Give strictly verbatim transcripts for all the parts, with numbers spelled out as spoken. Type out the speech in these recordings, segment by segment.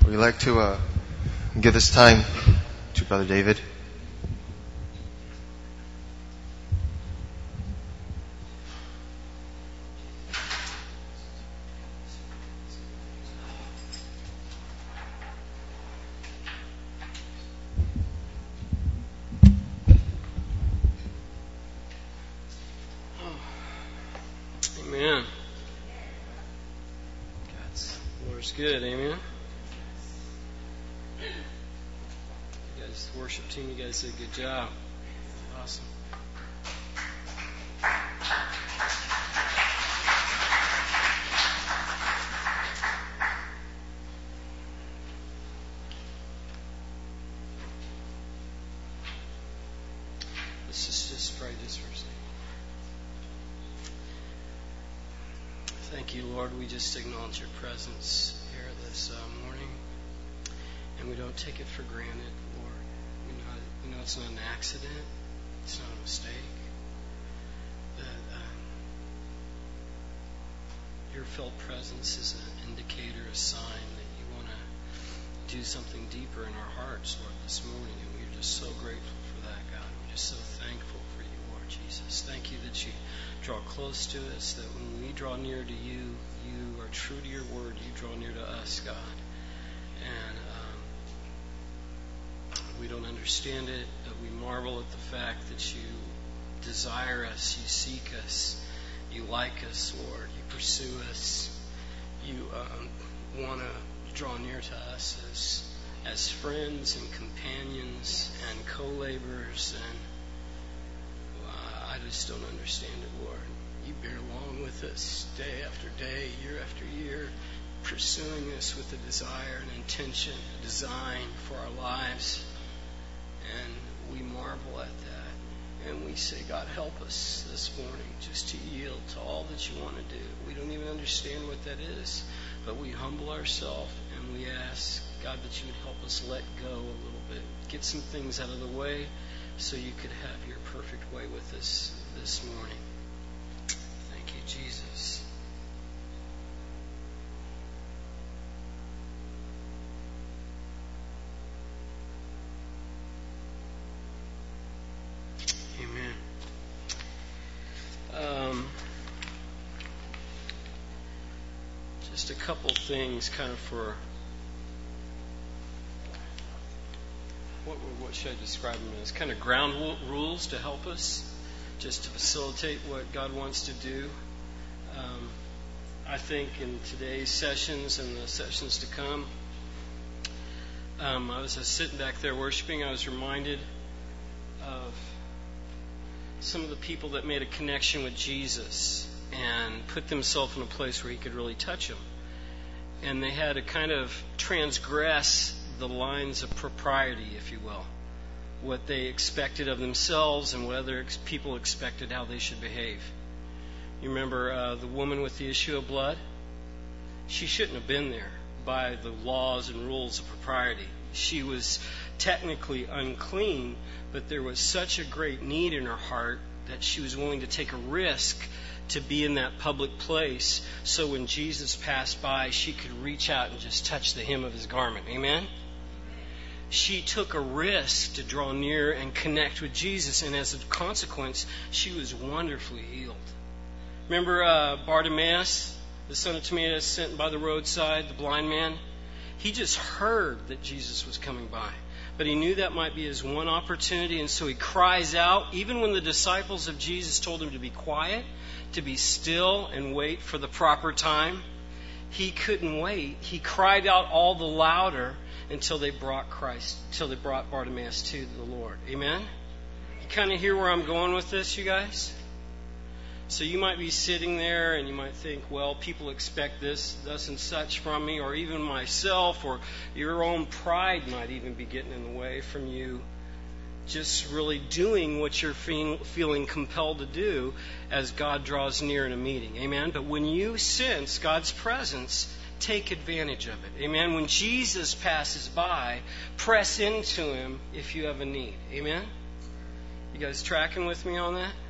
We'd like to uh, give this time to Brother David. Amen. Lord's good, amen. You guys, the worship team, you guys did a good job. Awesome. Let's just, just pray this for a second. Thank you, Lord. We just acknowledge your presence here this uh, morning, and we don't take it for granted, Lord. We know, we know it's not an accident. It's not a mistake. That um, your felt presence is an indicator, a sign that you want to do something deeper in our hearts, Lord, this morning, and we're just so grateful for that, God. We're just so thankful for you, Lord Jesus. Thank you that you draw close to us, that when we draw near to you, you are true to your word. You draw near to us, God. And um, we don't understand it, but we marvel at the fact that you desire us, you seek us, you like us, Lord. You pursue us. You um, want to draw near to us as, as friends and companions and co-laborers, and I just don't understand it, Lord. You bear along with us day after day, year after year, pursuing us with a desire, an intention, a design for our lives. And we marvel at that. And we say, God, help us this morning just to yield to all that you want to do. We don't even understand what that is, but we humble ourselves and we ask, God, that you would help us let go a little bit, get some things out of the way, so you could have your perfect way with us this morning. Thank you, Jesus. Amen. Um, just a couple things kind of for... What, what should I describe them as? Kind of ground rules to help us, just to facilitate what God wants to do. Um, I think in today's sessions and the sessions to come, um, I was just sitting back there worshiping. I was reminded of some of the people that made a connection with Jesus and put themselves in a place where he could really touch them. And they had to kind of transgress the lines of propriety, if you will, what they expected of themselves and what other ex- people expected how they should behave. You remember uh, the woman with the issue of blood? She shouldn't have been there by the laws and rules of propriety. She was technically unclean, but there was such a great need in her heart that she was willing to take a risk to be in that public place, so when Jesus passed by, she could reach out and just touch the hem of his garment. Amen? She took a risk to draw near and connect with Jesus, and as a consequence, she was wonderfully healed. Remember uh, Bartimaeus, the son of Timaeus, sent by the roadside, the blind man? He just heard that Jesus was coming by, but he knew that might be his one opportunity, and so he cries out, even when the disciples of Jesus told him to be quiet, to be still and wait for the proper time. He couldn't wait. He cried out all the louder until they brought Christ, until they brought Bartimaeus to the Lord. Amen? You kind of hear where I'm going with this, you guys? So you might be sitting there and you might think, well, people expect this, thus and such from me, or even myself, or your own pride might even be getting in the way from you just really doing what you're feeling compelled to do as God draws near in a meeting. Amen? But when you sense God's presence, take advantage of it. Amen? When Jesus passes by, press into him if you have a need. Amen? You guys tracking with me on that?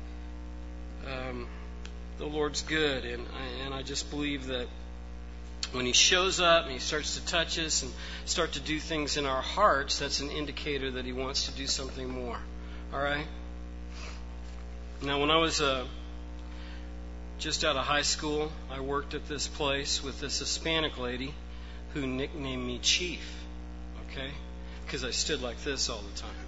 Um, the Lord's good, and I, and I just believe that When He shows up and He starts to touch us and start to do things in our hearts, that's an indicator that He wants to do something more. All right? Now, when I was uh, just out of high school, I worked at this place with this Hispanic lady who nicknamed me Chief. Okay? Because I stood like this all the time.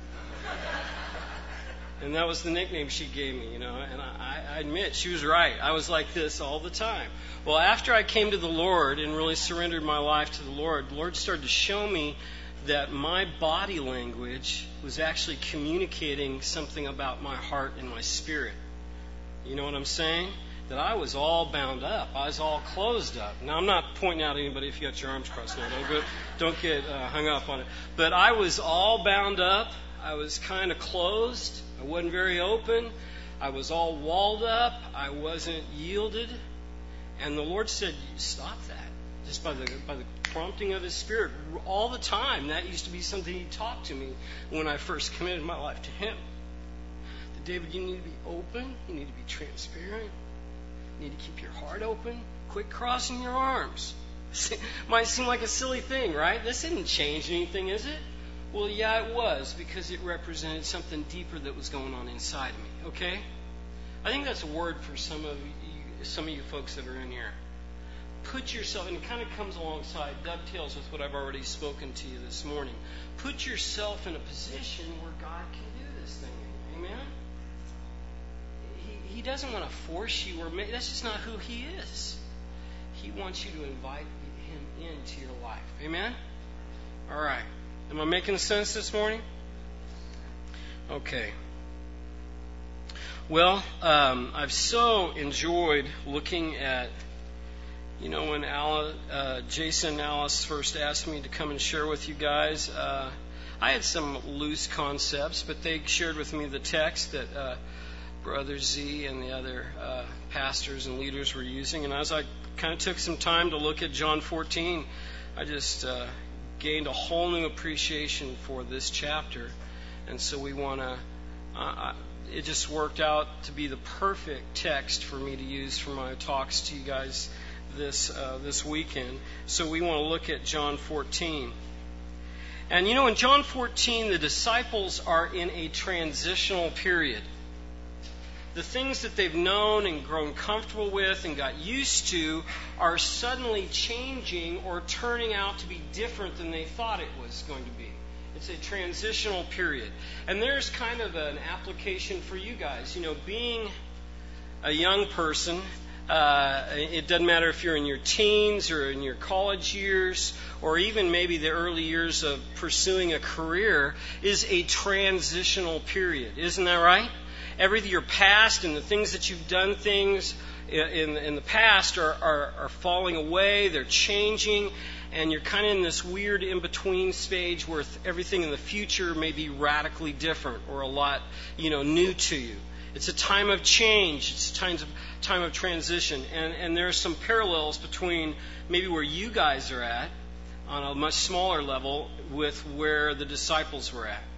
And that was the nickname she gave me, you know. And I, I admit, she was right. I was like this all the time. Well, after I came to the Lord and really surrendered my life to the Lord, the Lord started to show me that my body language was actually communicating something about my heart and my spirit. You know what I'm saying? That I was all bound up. I was all closed up. Now, I'm not pointing out anybody if you got your arms crossed now. Don't, go, don't get uh, hung up on it. But I was all bound up. I was kind of closed. I wasn't very open. I was all walled up. I wasn't yielded. And the Lord said, stop that. Just by the by the prompting of His Spirit. All the time. That used to be something He taught to me when I first committed my life to Him. That, David, you need to be open. You need to be transparent. You need to keep your heart open. Quit crossing your arms. Might seem like a silly thing, right? This didn't change anything, is it? Well, yeah, it was, because it represented something deeper that was going on inside of me. Okay? I think that's a word for some of you, some of you folks that are in here. Put yourself, and it kind of comes alongside, dovetails with what I've already spoken to you this morning. Put yourself in a position where God can do this thing. Amen? He, he doesn't want to force you, or make, that's just not who He is. He wants you to invite Him into your life. Amen? All right. Am I making sense this morning? Okay. Well, um, I've so enjoyed looking at, you know, when Alice, uh, Jason and Alice first asked me to come and share with you guys, uh, I had some loose concepts, but they shared with me the text that uh, Brother Z and the other uh, pastors and leaders were using. And as I kind of took some time to look at John fourteen, I just uh, gained a whole new appreciation for this chapter. And so we want to, uh, it just worked out to be the perfect text for me to use for my talks to you guys this uh, this weekend. So we want to look at John fourteen. And you know, in John fourteen, the disciples are in a transitional period. The things that they've known and grown comfortable with and got used to are suddenly changing or turning out to be different than they thought it was going to be. It's a transitional period. And there's kind of an application for you guys. You know, being a young person, uh, it doesn't matter if you're in your teens or in your college years or even maybe the early years of pursuing a career, is a transitional period. Isn't that right? Everything, your past and the things that you've done things in, in the past are, are, are falling away, they're changing, and you're kind of in this weird in-between stage where everything in the future may be radically different or a lot, you know, new to you. It's a time of change. It's a time of, time of transition. And, and there are some parallels between maybe where you guys are at on a much smaller level with where the disciples were at.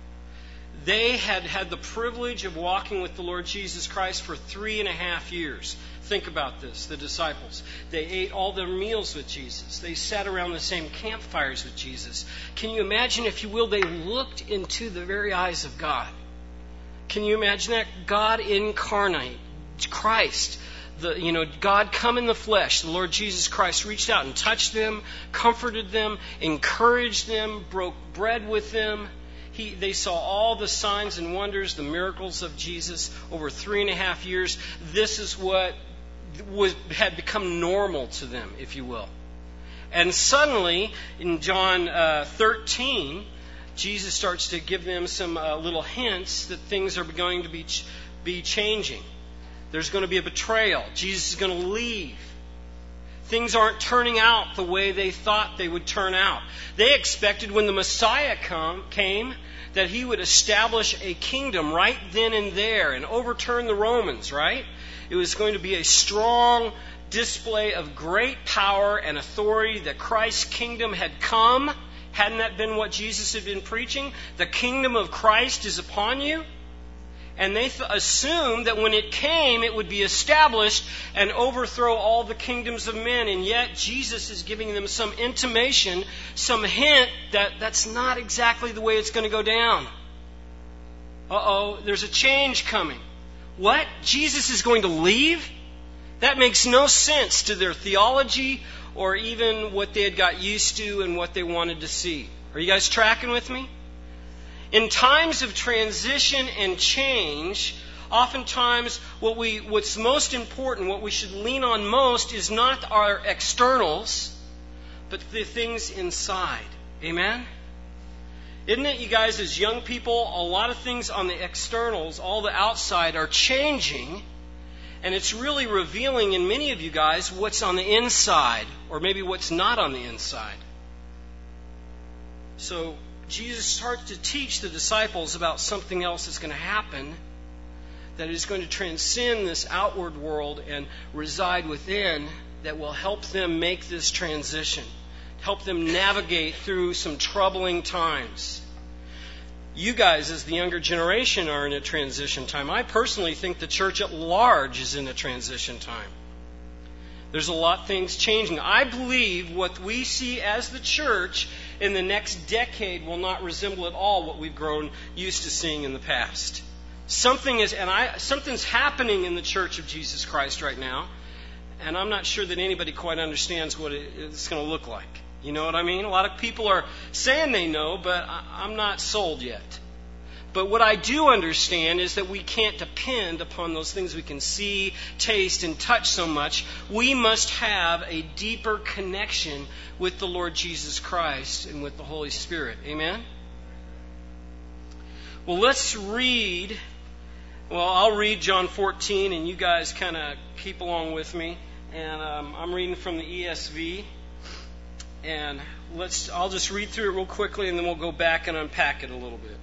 They had had the privilege of walking with the Lord Jesus Christ for three and a half years. Think about this, the disciples. They ate all their meals with Jesus. They sat around the same campfires with Jesus. Can you imagine, if you will, they looked into the very eyes of God? Can you imagine that? God incarnate, Christ, the, you know, God come in the flesh, the Lord Jesus Christ reached out and touched them, comforted them, encouraged them, broke bread with them. He, they saw all the signs and wonders, the miracles of Jesus over three and a half years. This is what was, had become normal to them, if you will. And suddenly, in John uh, thirteen, Jesus starts to give them some uh, little hints that things are going to be ch- be changing. There's going to be a betrayal. Jesus is going to leave. Things aren't turning out the way they thought they would turn out. They expected when the Messiah come, came that He would establish a kingdom right then and there and overturn the Romans, right? It was going to be a strong display of great power and authority, that Christ's kingdom had come. Hadn't that been what Jesus had been preaching? The kingdom of Christ is upon you. And they th- assumed that when it came, it would be established and overthrow all the kingdoms of men. And yet Jesus is giving them some intimation, some hint that that's not exactly the way it's going to go down. Uh-oh, there's a change coming. What? Jesus is going to leave? That makes no sense to their theology or even what they had got used to and what they wanted to see. Are you guys tracking with me? In times of transition and change, oftentimes what we, what's most important, what we should lean on most is not our externals, but the things inside. Amen? Isn't it, you guys, as young people, a lot of things on the externals, all the outside, are changing, and it's really revealing in many of you guys what's on the inside, or maybe what's not on the inside. So Jesus starts to teach the disciples about something else that's going to happen, that is going to transcend this outward world and reside within, that will help them make this transition, help them navigate through some troubling times. You guys, as the younger generation, are in a transition time. I personally think the church at large is in a transition time. There's a lot of things changing. I believe what we see as the church in the next decade will not resemble at all what we've grown used to seeing in the past. Something is, and I, something's happening in the Church of Jesus Christ right now, and I'm not sure that anybody quite understands what it, it's going to look like. You know what I mean? A lot of people are saying they know, but I, I'm not sold yet. But what I do understand is that we can't depend upon those things we can see, taste, and touch so much. We must have a deeper connection with the Lord Jesus Christ and with the Holy Spirit. Amen? Well, let's read. Well, I'll read John fourteen, and you guys kind of keep along with me. And um, I'm reading from the E S V. And let's. I'll just read through it real quickly, and then we'll go back and unpack it a little bit.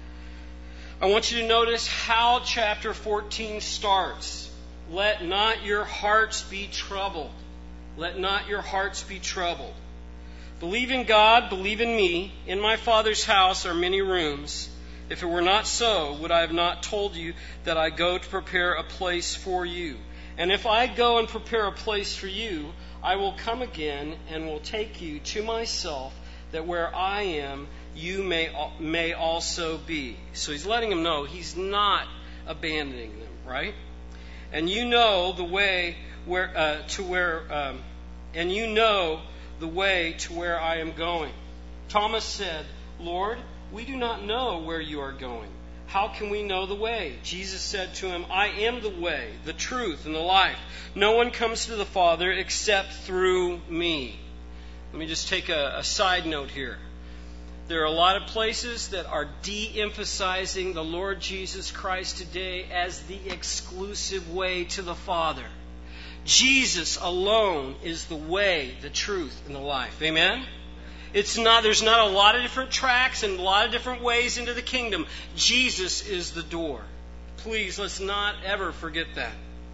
I want you to notice how chapter fourteen starts. Let not your hearts be troubled. Let not your hearts be troubled. Believe in God, believe in me. In my Father's house are many rooms. If it were not so, would I have not told you that I go to prepare a place for you? And if I go and prepare a place for you, I will come again and will take you to myself, that where I am, you may may also be. So he's letting them know he's not abandoning them, right? And you know the way where uh, to where, um, and you know the way to where I am going. Thomas said, Lord, we do not know where you are going. How can we know the way? Jesus said to him, I am the way, the truth, and the life. No one comes to the Father except through me. Let me just take a, a side note here. There are a lot of places that are de-emphasizing the Lord Jesus Christ today as the exclusive way to the Father. Jesus alone is the way, the truth, and the life. Amen? It's not, there's not a lot of different tracks and a lot of different ways into the kingdom. Jesus is the door. Please, let's not ever forget that.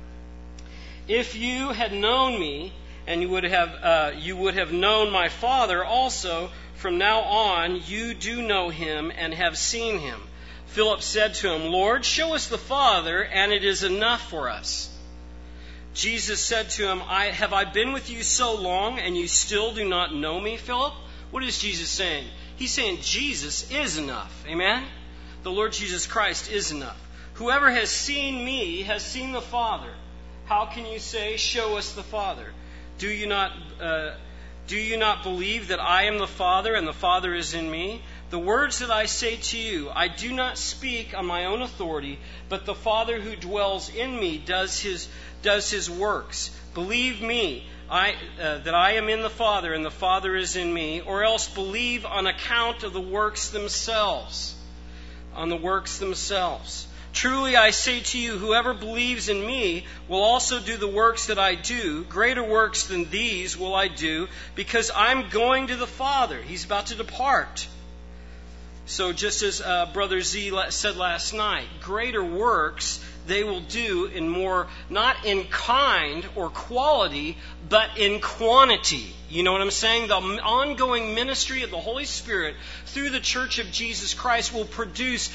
If you had known me, and you would have uh, you would have known my Father also, from now on you do know him and have seen him. Philip said to him, Lord, show us the Father, and it is enough for us. Jesus said to him, I, have I been with you so long, and you still do not know me, Philip? What is Jesus saying? He's saying Jesus is enough. Amen? The Lord Jesus Christ is enough. Whoever has seen me has seen the Father. How can you say, show us the Father? Do you not uh, do you not believe that I am the Father and the Father is in me? The words that I say to you, I do not speak on my own authority, but the Father who dwells in me does his does his works. Believe me, I uh, that I am in the Father and the Father is in me, or else believe on account of the works themselves. On the works themselves. Truly I say to you, whoever believes in me will also do the works that I do. Greater works than these will I do, because I'm going to the Father. He's about to depart. So just as uh, Brother Z said last night, greater works they will do in more, not in kind or quality, but in quantity. You know what I'm saying? The ongoing ministry of the Holy Spirit through the Church of Jesus Christ will produce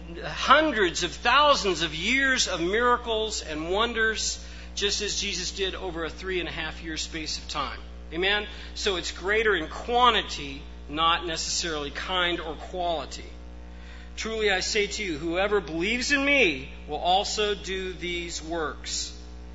hundreds of thousands of years of miracles and wonders, just as Jesus did over a three and a half year space of time. Amen? So it's greater in quantity, not necessarily kind or quality. Truly I say to you, whoever believes in me will also do these works.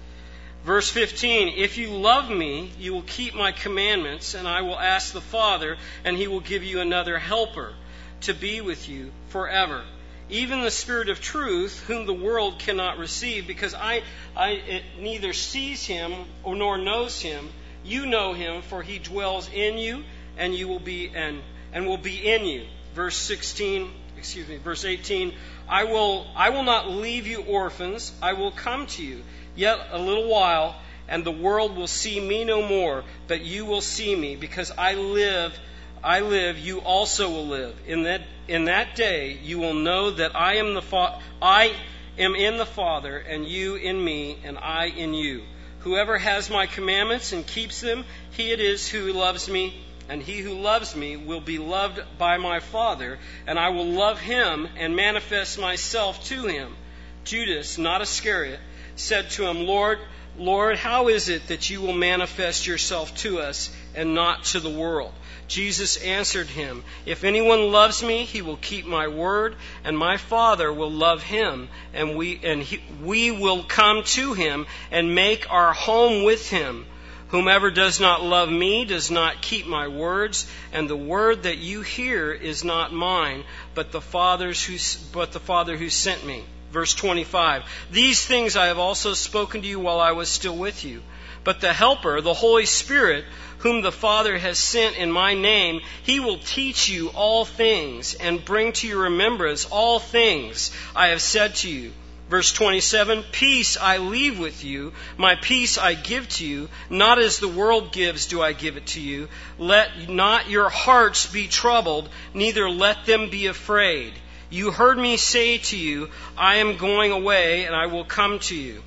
Verse fifteen, if you love me, you will keep my commandments, and I will ask the Father, and he will give you another helper to be with you forever. Even the Spirit of truth, whom the world cannot receive, because I, I it neither sees him or nor knows him. You know him, for he dwells in you, and you will be and and will be in you. Verse sixteen, excuse me, verse eighteen. I will I will not leave you orphans. I will come to you. Yet a little while, and the world will see me no more, but you will see me, because I live. I live. You also will live. In that in that day, you will know that I am the fa- I am in the Father, and you in me, and I in you. Whoever has my commandments and keeps them, he it is who loves me, and he who loves me will be loved by my Father, and I will love him and manifest myself to him. Judas, not Iscariot, said to him, Lord, Lord, how is it that you will manifest yourself to us and not to the world? Jesus answered him, if anyone loves me, he will keep my word, and my Father will love him, and we and he, we will come to him and make our home with him. Whomever does not love me does not keep my words, and the word that you hear is not mine, but the Father's who but the Father who sent me. Verse twenty-five, these things I have also spoken to you while I was still with you. But the Helper, the Holy Spirit, whom the Father has sent in my name, he will teach you all things and bring to your remembrance all things I have said to you. Verse twenty-seven, peace I leave with you, my peace I give to you, not as the world gives do I give it to you. Let not your hearts be troubled, neither let them be afraid. You heard me say to you, I am going away, and I will come to you.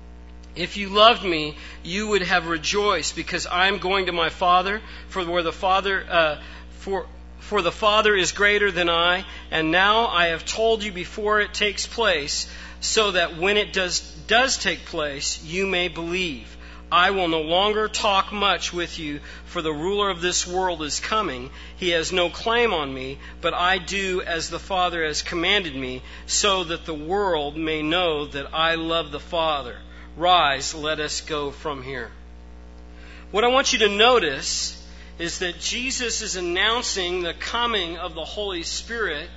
If you loved me, you would have rejoiced, because I am going to my Father, for where the Father, uh, for for the Father is greater than I, and now I have told you before it takes place, so that when it does does take place, you may believe. I will no longer talk much with you, for the ruler of this world is coming. He has no claim on me, but I do as the Father has commanded me, so that the world may know that I love the Father. Rise, let us go from here. What I want you to notice is that Jesus is announcing the coming of the Holy Spirit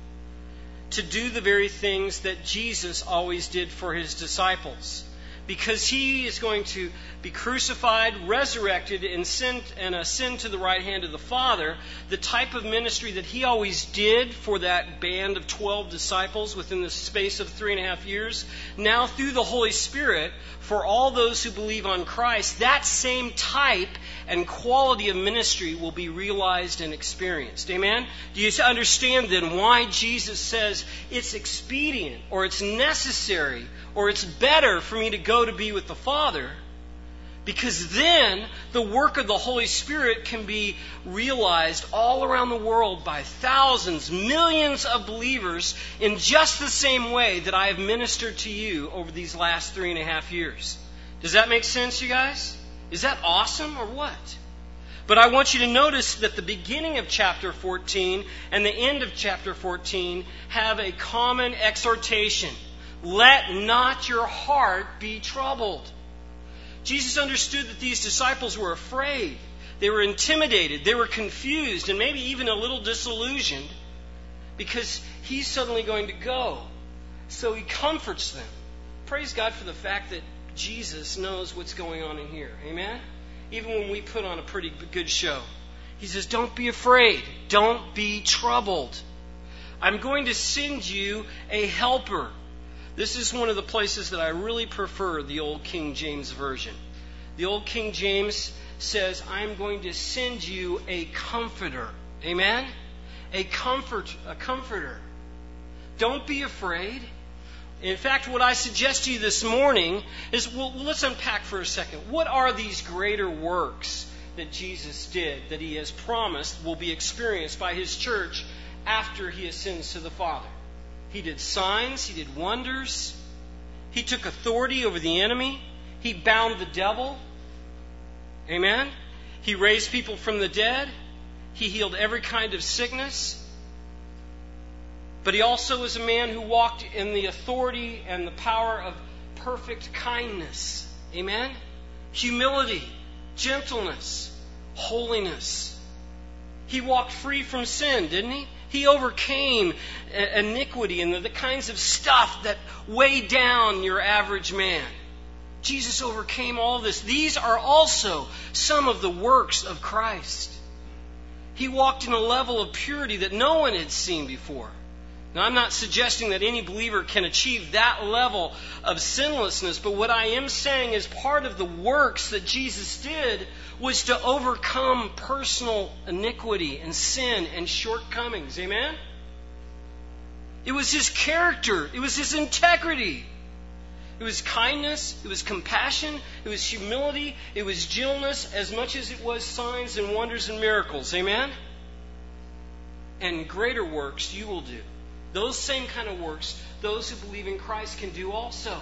to do the very things that Jesus always did for his disciples. Because he is going to be crucified, resurrected, and sent and ascend to the right hand of the Father, the type of ministry that he always did for that band of twelve disciples within the space of three and a half years. Now, through the Holy Spirit, for all those who believe on Christ, that same type and quality of ministry will be realized and experienced. Amen? Do you understand then why Jesus says it's expedient, or it's necessary, or it's better for me to go to be with the Father? Because then the work of the Holy Spirit can be realized all around the world by thousands, millions of believers in just the same way that I have ministered to you over these last three and a half years. Does that make sense, you guys? Is that awesome or what? But I want you to notice that the beginning of chapter fourteen and the end of chapter fourteen have a common exhortation. Let not your heart be troubled. Jesus understood that these disciples were afraid. They were intimidated. They were confused and maybe even a little disillusioned because he's suddenly going to go. So he comforts them. Praise God for the fact that Jesus knows what's going on in here. Amen? Even when we put on a pretty good show. He says, don't be afraid. Don't be troubled. I'm going to send you a helper. This is one of the places that I really prefer the old King James Version. The old King James says, I'm going to send you a comforter. Amen? a comfort, a comforter. Don't be afraid. In fact, what I suggest to you this morning is, well, let's unpack for a second. What are these greater works that Jesus did, that He has promised will be experienced by His church after He ascends to the Father? He did signs. He did wonders. He took authority over the enemy. He bound the devil. Amen? He raised people from the dead. He healed every kind of sickness. But He also was a man who walked in the authority and the power of perfect kindness. Amen? Humility, gentleness, holiness. He walked free from sin, didn't He? He overcame iniquity and the, the kinds of stuff that weigh down your average man. Jesus overcame all this. These are also some of the works of Christ. He walked in a level of purity that no one had seen before. Now, I'm not suggesting that any believer can achieve that level of sinlessness, but what I am saying is part of the works that Jesus did was to overcome personal iniquity and sin and shortcomings. Amen? It was His character. It was His integrity. It was kindness. It was compassion. It was humility. It was gentleness as much as it was signs and wonders and miracles. Amen? And greater works you will do. Those same kind of works, those who believe in Christ can do also.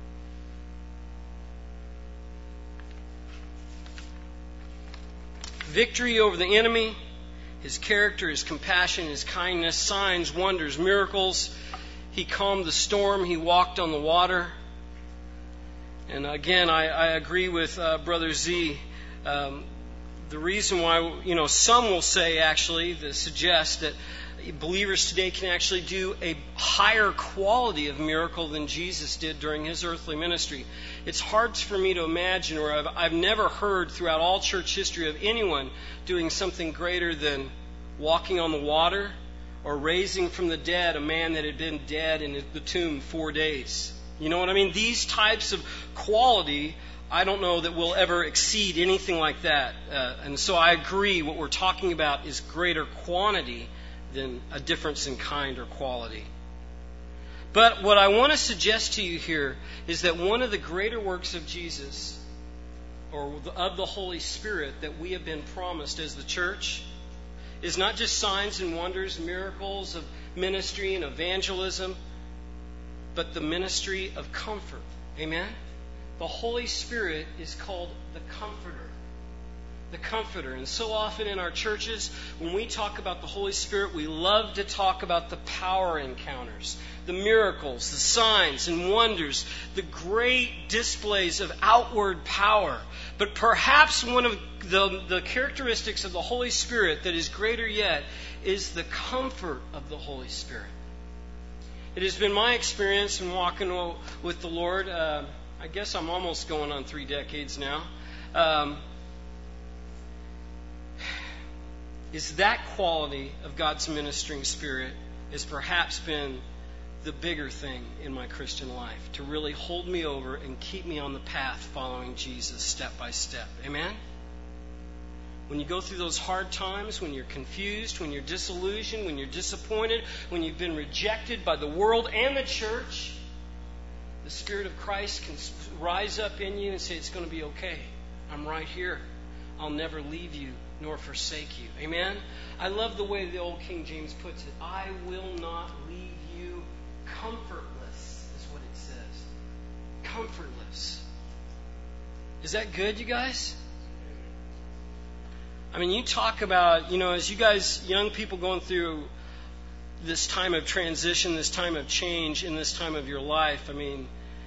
Victory over the enemy, His character, His compassion, His kindness, signs, wonders, miracles. He calmed the storm. He walked on the water. And again, I, I agree with uh, Brother Z. Um, the reason why, you know, some will say actually, that suggest that believers today can actually do a higher quality of miracle than Jesus did during His earthly ministry. It's hard for me to imagine, or I've, I've never heard throughout all church history of anyone doing something greater than walking on the water or raising from the dead a man that had been dead in the tomb four days. You know what I mean? These types of quality, I don't know that will ever exceed anything like that. Uh, and so I agree what we're talking about is greater quantity than a difference in kind or quality. But what I want to suggest to you here is that one of the greater works of Jesus, or of the Holy Spirit that we have been promised as the church, is not just signs and wonders, miracles of ministry and evangelism, but the ministry of comfort. Amen? The Holy Spirit is called the Comforter. The Comforter. And so often in our churches, when we talk about the Holy Spirit, we love to talk about the power encounters, the miracles, the signs and wonders, the great displays of outward power. But perhaps one of the, the characteristics of the Holy Spirit that is greater yet is the comfort of the Holy Spirit. It has been my experience in walking with the Lord. Uh, I guess I'm almost going on three decades now. Um, is that quality of God's ministering spirit has perhaps been the bigger thing in my Christian life, to really hold me over and keep me on the path following Jesus step by step. Amen? When you go through those hard times, when you're confused, when you're disillusioned, when you're disappointed, when you've been rejected by the world and the church, the Spirit of Christ can rise up in you and say, it's going to be okay. I'm right here. I'll never leave you nor forsake you. Amen? I love the way the old King James puts it. I will not leave you comfortless, is what it says. Comfortless. Is that good, you guys? I mean, you talk about, you know, as you guys, young people going through this time of transition, this time of change, in this time of your life, I mean,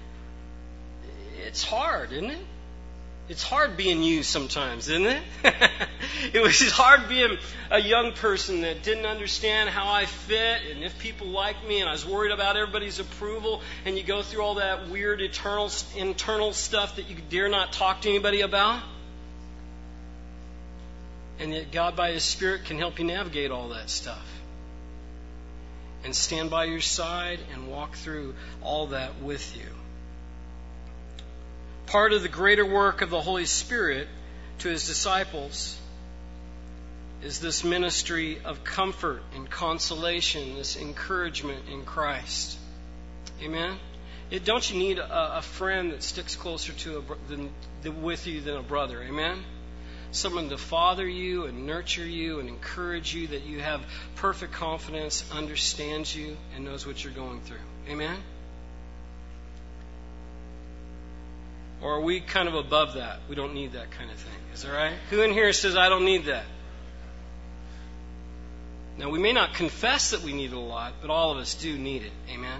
it's hard, isn't it? It's hard being you sometimes, isn't it? It was hard being a young person that didn't understand how I fit and if people liked me, and I was worried about everybody's approval, and you go through all that weird eternal, internal stuff that you dare not talk to anybody about. And yet God by His Spirit can help you navigate all that stuff and stand by your side and walk through all that with you. Part of the greater work of the Holy Spirit to His disciples is this ministry of comfort and consolation, this encouragement in Christ. Amen? It, don't you need a, a friend that sticks closer to a, than, than with you than a brother? Amen? Someone to father you and nurture you and encourage you, that you have perfect confidence, understands you, and knows what you're going through. Amen? Or are we kind of above that? We don't need that kind of thing. Is that right? Who in here says, I don't need that? Now, we may not confess that we need it a lot, but all of us do need it. Amen?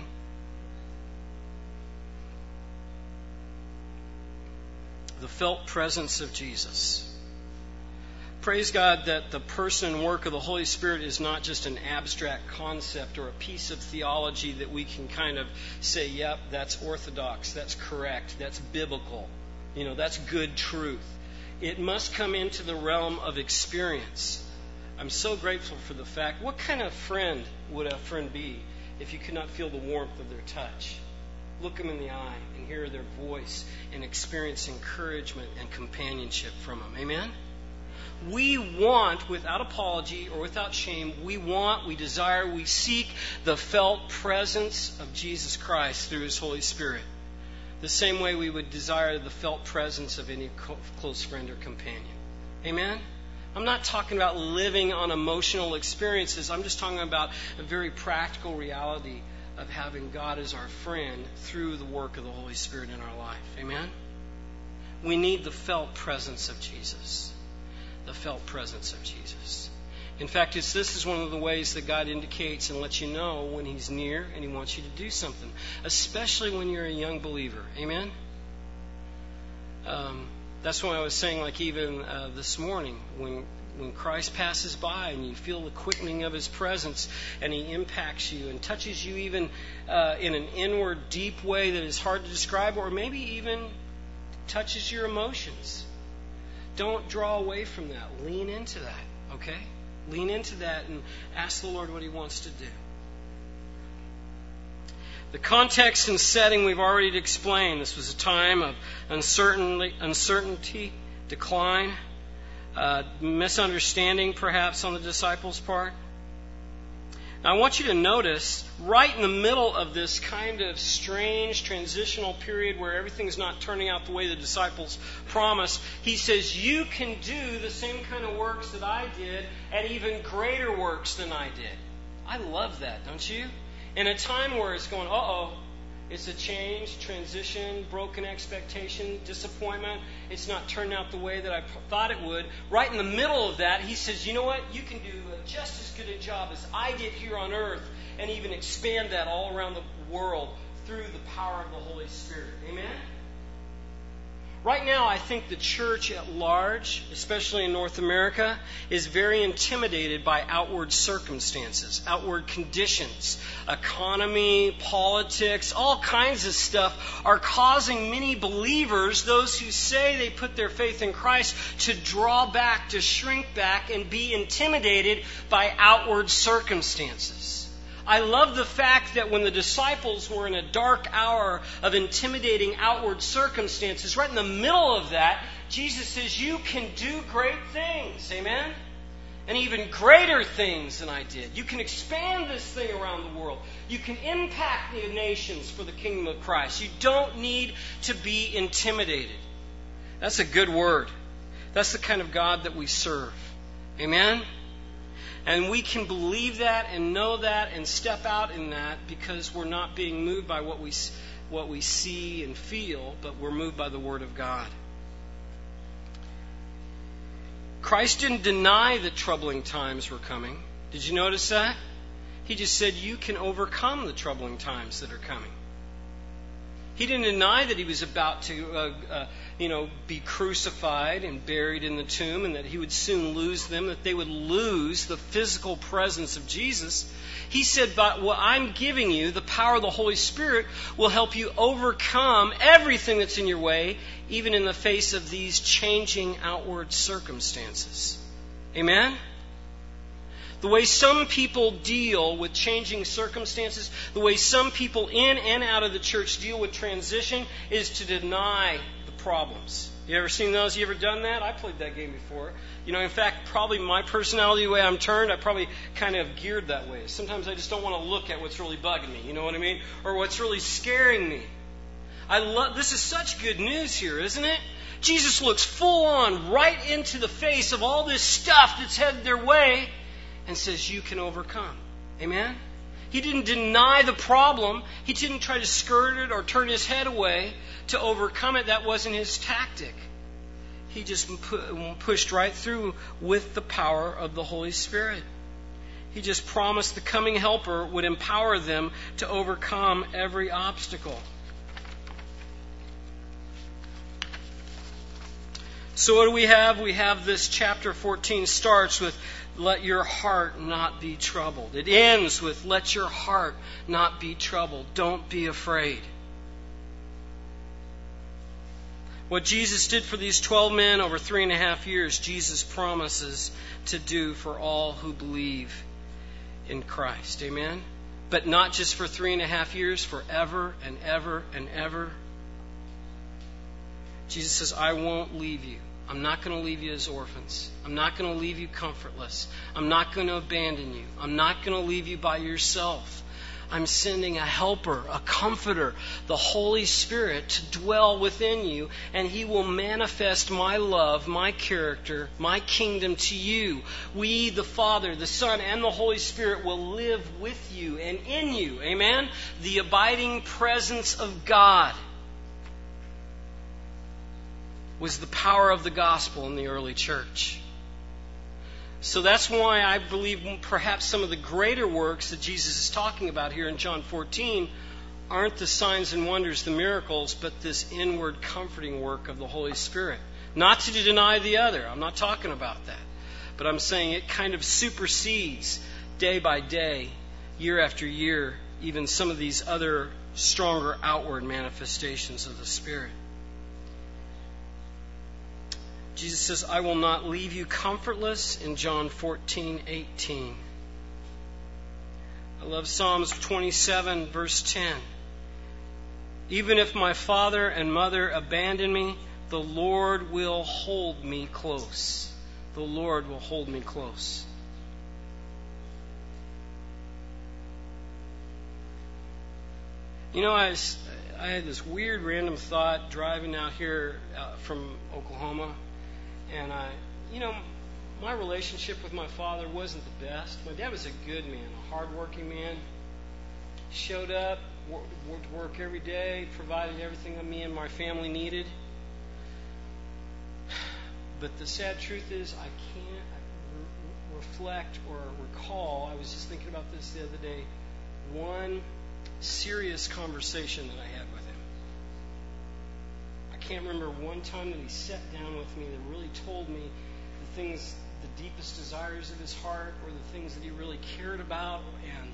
The felt presence of Jesus. Praise God that the person and work of the Holy Spirit is not just an abstract concept or a piece of theology that we can kind of say, yep, that's orthodox, that's correct, that's biblical, you know, that's good truth. It must come into the realm of experience. I'm so grateful for the fact, what kind of friend would a friend be if you could not feel the warmth of their touch? Look them in the eye and hear their voice and experience encouragement and companionship from them. Amen? We want, without apology or without shame, we want, we desire, we seek the felt presence of Jesus Christ through His Holy Spirit. The same way we would desire the felt presence of any close friend or companion. Amen? I'm not talking about living on emotional experiences. I'm just talking about a very practical reality of having God as our friend through the work of the Holy Spirit in our life. Amen? We need the felt presence of Jesus. The felt presence of Jesus. In fact, it's, this is one of the ways that God indicates and lets you know when He's near and He wants you to do something, especially when you're a young believer. Amen? Um, that's why I was saying, like even uh, this morning, when when Christ passes by and you feel the quickening of His presence and He impacts you and touches you even uh, in an inward, deep way that is hard to describe, or maybe even touches your emotions. Don't draw away from that. Lean into that, okay? Lean into that and ask the Lord what He wants to do. The context and setting we've already explained. This was a time of uncertainty, uncertainty decline, uh, misunderstanding perhaps on the disciples' part. Now I want you to notice, right in the middle of this kind of strange transitional period where everything's not turning out the way the disciples promised, He says, you can do the same kind of works that I did and even greater works than I did. I love that, don't you? In a time where it's going, uh-oh, it's a change, transition, broken expectation, disappointment. It's not turned out the way that I thought it would. Right in the middle of that, He says, you know what? You can do just as good a job as I did here on earth and even expand that all around the world through the power of the Holy Spirit. Amen? Right now, I think the church at large, especially in North America, is very intimidated by outward circumstances, outward conditions, economy, politics, all kinds of stuff are causing many believers, those who say they put their faith in Christ, to draw back, to shrink back, and be intimidated by outward circumstances. I love the fact that when the disciples were in a dark hour of intimidating outward circumstances, right in the middle of that, Jesus says, you can do great things. Amen? And even greater things than I did. You can expand this thing around the world. You can impact the nations for the kingdom of Christ. You don't need to be intimidated. That's a good word. That's the kind of God that we serve. Amen? And we can believe that and know that and step out in that because we're not being moved by what we what we see and feel, but we're moved by the Word of God. Christ didn't deny that troubling times were coming. Did you notice that? He just said you can overcome the troubling times that are coming. He didn't deny that He was about to, uh, uh, you know, be crucified and buried in the tomb and that He would soon lose them, that they would lose the physical presence of Jesus. He said, but what I'm giving you, the power of the Holy Spirit, will help you overcome everything that's in your way, even in the face of these changing outward circumstances. Amen? The way some people deal with changing circumstances, the way some people in and out of the church deal with transition is to deny the problems. You ever seen those? You ever done that? I played that game before. You know, in fact, probably my personality, the way I'm turned, I probably kind of geared that way. Sometimes I just don't want to look at what's really bugging me, you know what I mean? Or what's really scaring me. I love, this is such good news here, isn't it? Jesus looks full on right into the face of all this stuff that's headed their way and says, you can overcome. Amen? He didn't deny the problem. He didn't try to skirt it or turn his head away to overcome it. That wasn't his tactic. He just pu- pushed right through with the power of the Holy Spirit. He just promised the coming helper would empower them to overcome every obstacle. So what do we have? We have this chapter fourteen starts with, let your heart not be troubled. It ends with, let your heart not be troubled. Don't be afraid. What Jesus did for these twelve men over three and a half years, Jesus promises to do for all who believe in Christ. Amen? But not just for three and a half years, forever and ever and ever. Jesus says, I won't leave you. I'm not going to leave you as orphans. I'm not going to leave you comfortless. I'm not going to abandon you. I'm not going to leave you by yourself. I'm sending a helper, a comforter, the Holy Spirit to dwell within you, and He will manifest my love, my character, my kingdom to you. We, the Father, the Son, and the Holy Spirit will live with you and in you. Amen? The abiding presence of God was the power of the gospel in the early church. So that's why I believe perhaps some of the greater works that Jesus is talking about here in John fourteen aren't the signs and wonders, the miracles, but this inward comforting work of the Holy Spirit. Not to deny the other. I'm not talking about that. But I'm saying it kind of supersedes day by day, year after year, even some of these other stronger outward manifestations of the Spirit. Jesus says, I will not leave you comfortless in John fourteen eighteen. I love Psalms twenty-seven, verse ten. Even if my father and mother abandon me, the Lord will hold me close. The Lord will hold me close. You know, I, was, I had this weird random thought driving out here uh, from Oklahoma. And I, you know, my relationship with my father wasn't the best. My dad was a good man, a hardworking man. Showed up, worked, worked work every day, provided everything that me and my family needed. But the sad truth is, I can't re- reflect or recall. I was just thinking about this the other day. One serious conversation that I had with him. I can't remember one time that he sat down with me that really told me the things, the deepest desires of his heart, or the things that he really cared about, and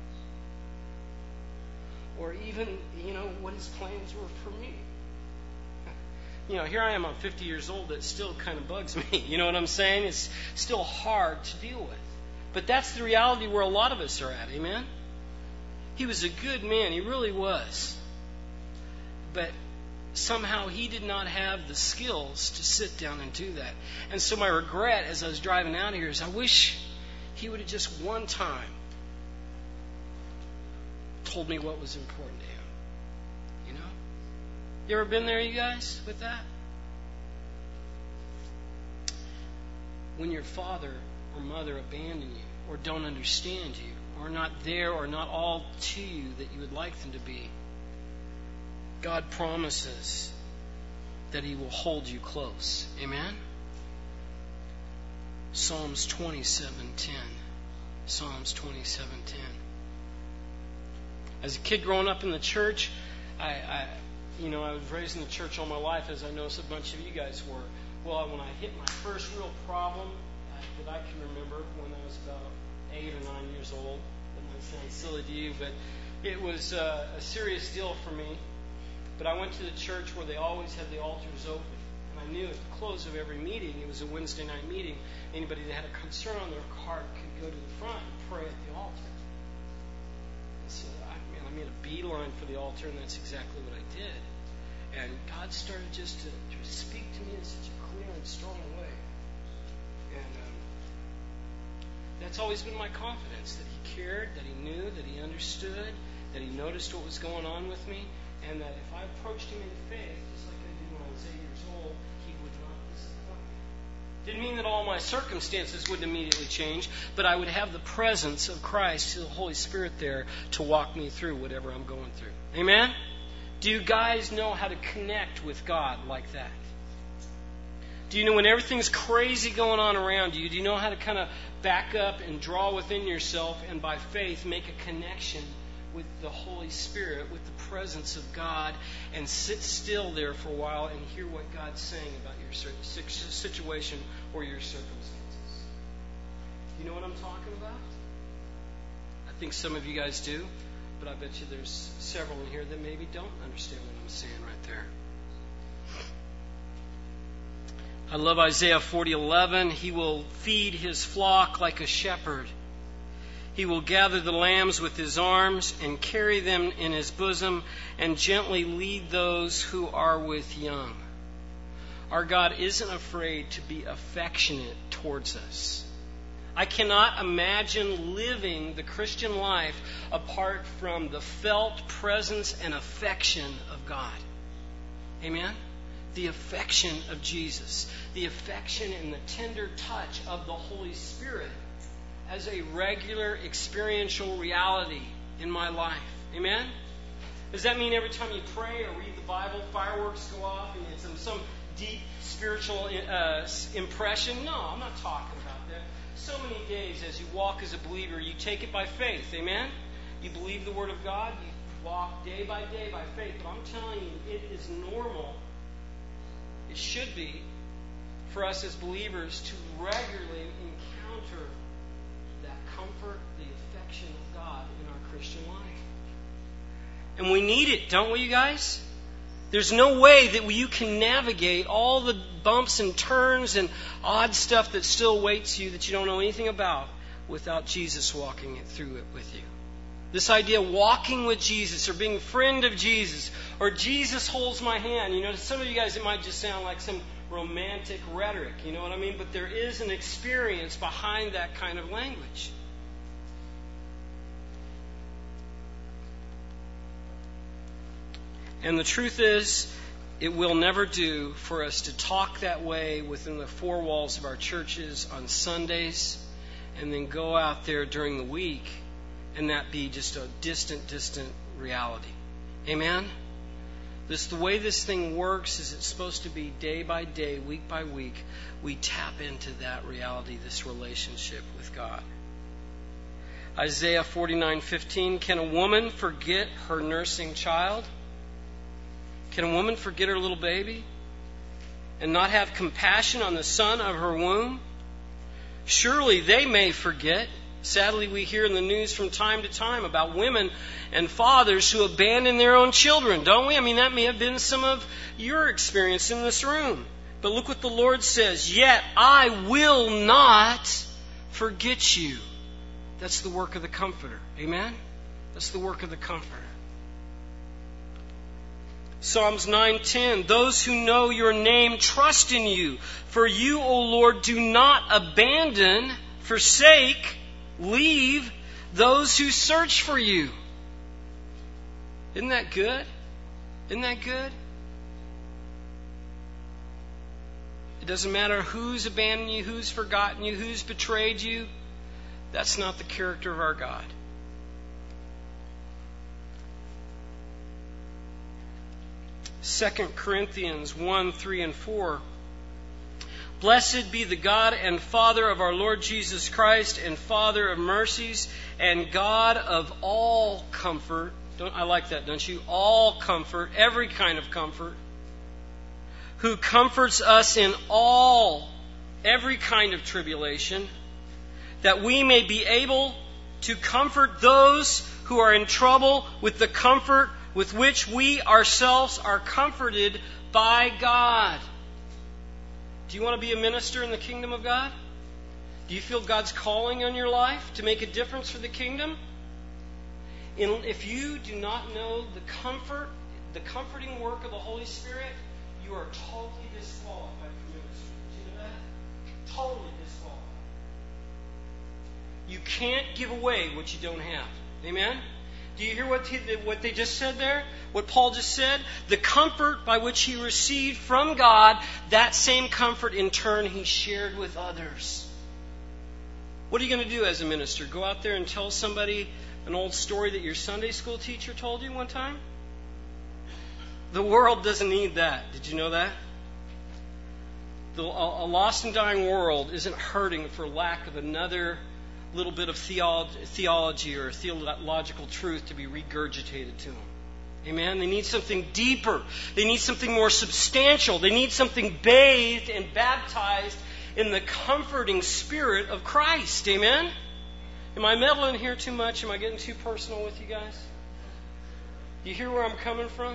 or even, you know, what his plans were for me. You know, here I am, I'm fifty years old, that still kind of bugs me. You know what I'm saying? It's still hard to deal with. But that's the reality where a lot of us are at, amen? He was a good man, he really was. But somehow he did not have the skills to sit down and do that. And so my regret as I was driving out here is I wish he would have just one time told me what was important to him. You know? You ever been there, you guys, with that? When your father or mother abandon you, or don't understand you, or not there, or not all to you that you would like them to be, God promises that He will hold you close. Amen? Psalms twenty-seven ten. Psalms twenty-seven ten. As a kid growing up in the church, I, I, you know, I was raised in the church all my life, as I know a bunch of you guys were. Well, when I hit my first real problem uh, that I can remember when I was about eight or nine years old, that might sound silly to you, but it was uh, a serious deal for me. But I went to the church where they always had the altars open. And I knew at the close of every meeting, it was a Wednesday night meeting, anybody that had a concern on their heart could go to the front and pray at the altar. And so I, man, I made a beeline for the altar, and that's exactly what I did. And God started just to, to speak to me in such a clear and strong way. And um, that's always been my confidence, that He cared, that He knew, that He understood, that He noticed what was going on with me, and that if I approached Him in faith, just like I did when I was eight years old, He would not disappoint me. Didn't mean that all my circumstances would immediately change, but I would have the presence of Christ, the Holy Spirit there to walk me through whatever I'm going through. Amen? Do you guys know how to connect with God like that? Do you know when everything's crazy going on around you, do you know how to kind of back up and draw within yourself and by faith make a connection with the Holy Spirit, with the presence of God, and sit still there for a while and hear what God's saying about your situation or your circumstances? You know what I'm talking about? I think some of you guys do, but I bet you there's several in here that maybe don't understand what I'm saying right there. I love Isaiah forty eleven. He will feed His flock like a shepherd. He will gather the lambs with His arms and carry them in His bosom and gently lead those who are with young. Our God isn't afraid to be affectionate towards us. I cannot imagine living the Christian life apart from the felt presence and affection of God. Amen? The affection of Jesus. The affection and the tender touch of the Holy Spirit as a regular experiential reality in my life. Amen? Does that mean every time you pray or read the Bible, fireworks go off and it's some deep spiritual uh, impression? No, I'm not talking about that. So many days as you walk as a believer, you take it by faith. Amen? You believe the Word of God. You walk day by day by faith. But I'm telling you, it is normal. It should be for us as believers to regularly encounter that comfort, the affection of God in our Christian life. And we need it, don't we, you guys? There's no way that you can navigate all the bumps and turns and odd stuff that still awaits you that you don't know anything about without Jesus walking it through it with you. This idea of walking with Jesus or being a friend of Jesus or Jesus holds my hand. You know, to some of you guys it might just sound like some romantic rhetoric. You know what I mean? But there is an experience behind that kind of language. And the truth is, it will never do for us to talk that way within the four walls of our churches on Sundays and then go out there during the week and that be just a distant, distant reality. Amen? This, the way this thing works is it's supposed to be day by day, week by week, we tap into that reality, this relationship with God. Isaiah forty-nine fifteen, can a woman forget her nursing child? Can a woman forget her little baby and not have compassion on the son of her womb? Surely they may forget. Sadly, we hear in the news from time to time about women and fathers who abandon their own children, don't we? I mean, that may have been some of your experience in this room. But look what the Lord says. Yet I will not forget you. That's the work of the Comforter. Amen? That's the work of the Comforter. Psalms nine ten, those who know your name trust in you. For you, O Lord, do not abandon, forsake, leave those who search for you. Isn't that good? Isn't that good? It doesn't matter who's abandoned you, who's forgotten you, who's betrayed you. That's not the character of our God. Second Corinthians one, three, and four. Blessed be the God and Father of our Lord Jesus Christ, and Father of mercies, and God of all comfort. Don't, I like that, don't you? All comfort, every kind of comfort. Who comforts us in all, every kind of tribulation, that we may be able to comfort those who are in trouble with the comfort with which we ourselves are comforted by God. Do you want to be a minister in the kingdom of God? Do you feel God's calling on your life to make a difference for the kingdom? In, if you do not know the comfort the comforting work of the Holy Spirit, you are totally disqualified for ministry. Do you know that? Totally disqualified. You can't give away what you don't have. Amen? Do you hear what, he, what they just said there? What Paul just said? The comfort by which he received from God, that same comfort in turn he shared with others. What are you going to do as a minister? Go out there and tell somebody an old story that your Sunday school teacher told you one time? The world doesn't need that. Did you know that? The, a, a lost and dying world isn't hurting for lack of another little bit of theology, theology or theological truth to be regurgitated to them. Amen? They need something deeper. They need something more substantial. They need something bathed and baptized in the comforting Spirit of Christ. Amen? Am I meddling here too much? Am I getting too personal with you guys? You hear where I'm coming from?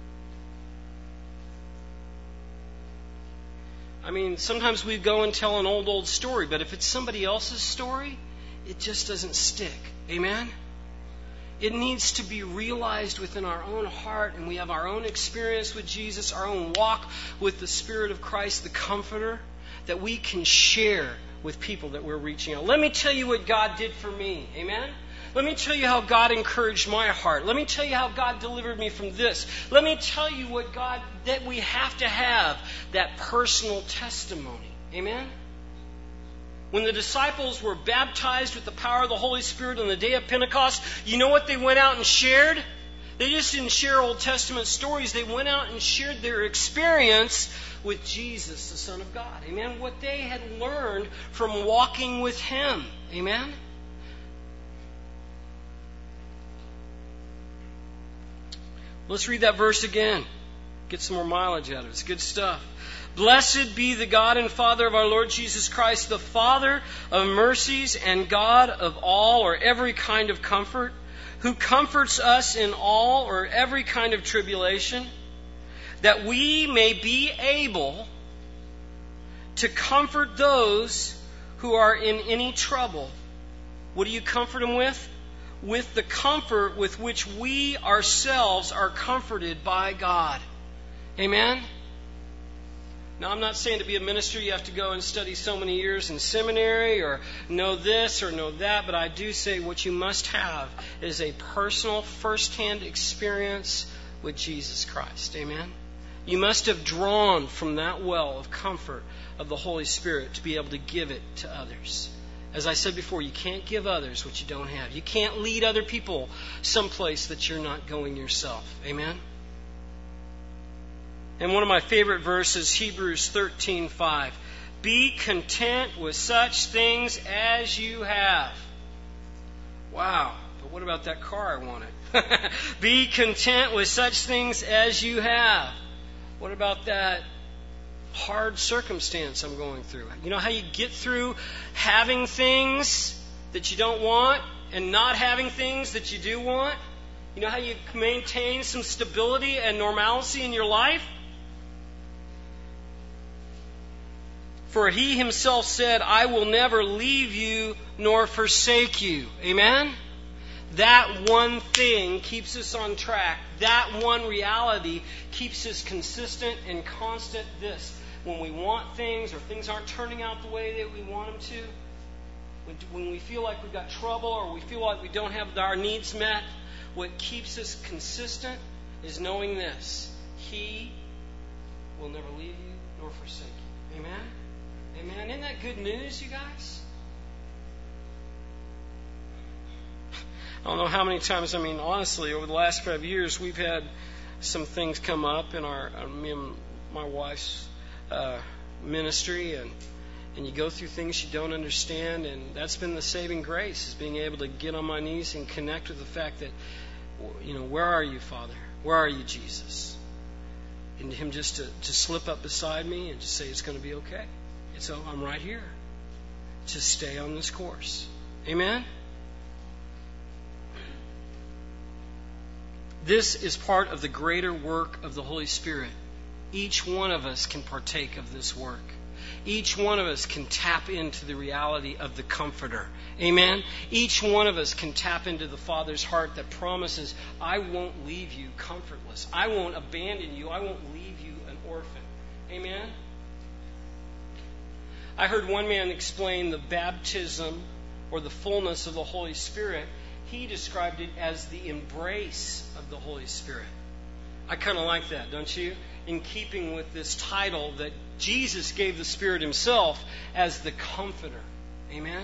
I mean, sometimes we go and tell an old, old story, but if it's somebody else's story, it just doesn't stick. Amen? It needs to be realized within our own heart, and we have our own experience with Jesus, our own walk with the Spirit of Christ, the Comforter, that we can share with people that we're reaching out. Let me tell you what God did for me. Amen? Let me tell you how God encouraged my heart. Let me tell you how God delivered me from this. Let me tell you what God, that we have to have, that personal testimony. Amen? When the disciples were baptized with the power of the Holy Spirit on the day of Pentecost, you know what they went out and shared? They just didn't share Old Testament stories. They went out and shared their experience with Jesus, the Son of God. Amen? What they had learned from walking with Him. Amen? Let's read that verse again. Get some more mileage out of it. It's good stuff. Blessed be the God and Father of our Lord Jesus Christ, the Father of mercies and God of all or every kind of comfort, who comforts us in all or every kind of tribulation, that we may be able to comfort those who are in any trouble. What do you comfort them with? With the comfort with which we ourselves are comforted by God. Amen? Now, I'm not saying to be a minister you have to go and study so many years in seminary or know this or know that, but I do say what you must have is a personal, first-hand experience with Jesus Christ. Amen? You must have drawn from that well of comfort of the Holy Spirit to be able to give it to others. As I said before, you can't give others what you don't have. You can't lead other people someplace that you're not going yourself. Amen? And one of my favorite verses, Hebrews thirteen five. Be content with such things as you have. Wow. But what about that car I wanted? Be content with such things as you have. What about that hard circumstance I'm going through? You know how you get through having things that you don't want and not having things that you do want? You know how you maintain some stability and normalcy in your life? For He Himself said, I will never leave you nor forsake you. Amen? That one thing keeps us on track. That one reality keeps us consistent and constant. This, when we want things or things aren't turning out the way that we want them to, when, when we feel like we've got trouble or we feel like we don't have our needs met, what keeps us consistent is knowing this. He will never leave you nor forsake you. Amen? Amen. Isn't that good news, you guys? I don't know how many times, I mean, honestly, over the last five years, we've had some things come up in our, uh, me and my wife's uh, ministry, and and you go through things you don't understand, and that's been the saving grace, is being able to get on my knees and connect with the fact that, you know, where are you, Father? Where are you, Jesus? And Him just to, to slip up beside me and just say, it's going to be okay. So I'm right here. Just stay on this course. Amen? This is part of the greater work of the Holy Spirit. Each one of us can partake of this work. Each one of us can tap into the reality of the Comforter. Amen? Each one of us can tap into the Father's heart that promises, I won't leave you comfortless. I won't abandon you. I won't leave you an orphan. Amen? I heard one man explain the baptism or the fullness of the Holy Spirit. He described it as the embrace of the Holy Spirit. I kind of like that, don't you? In keeping with this title that Jesus gave the Spirit Himself as the Comforter. Amen?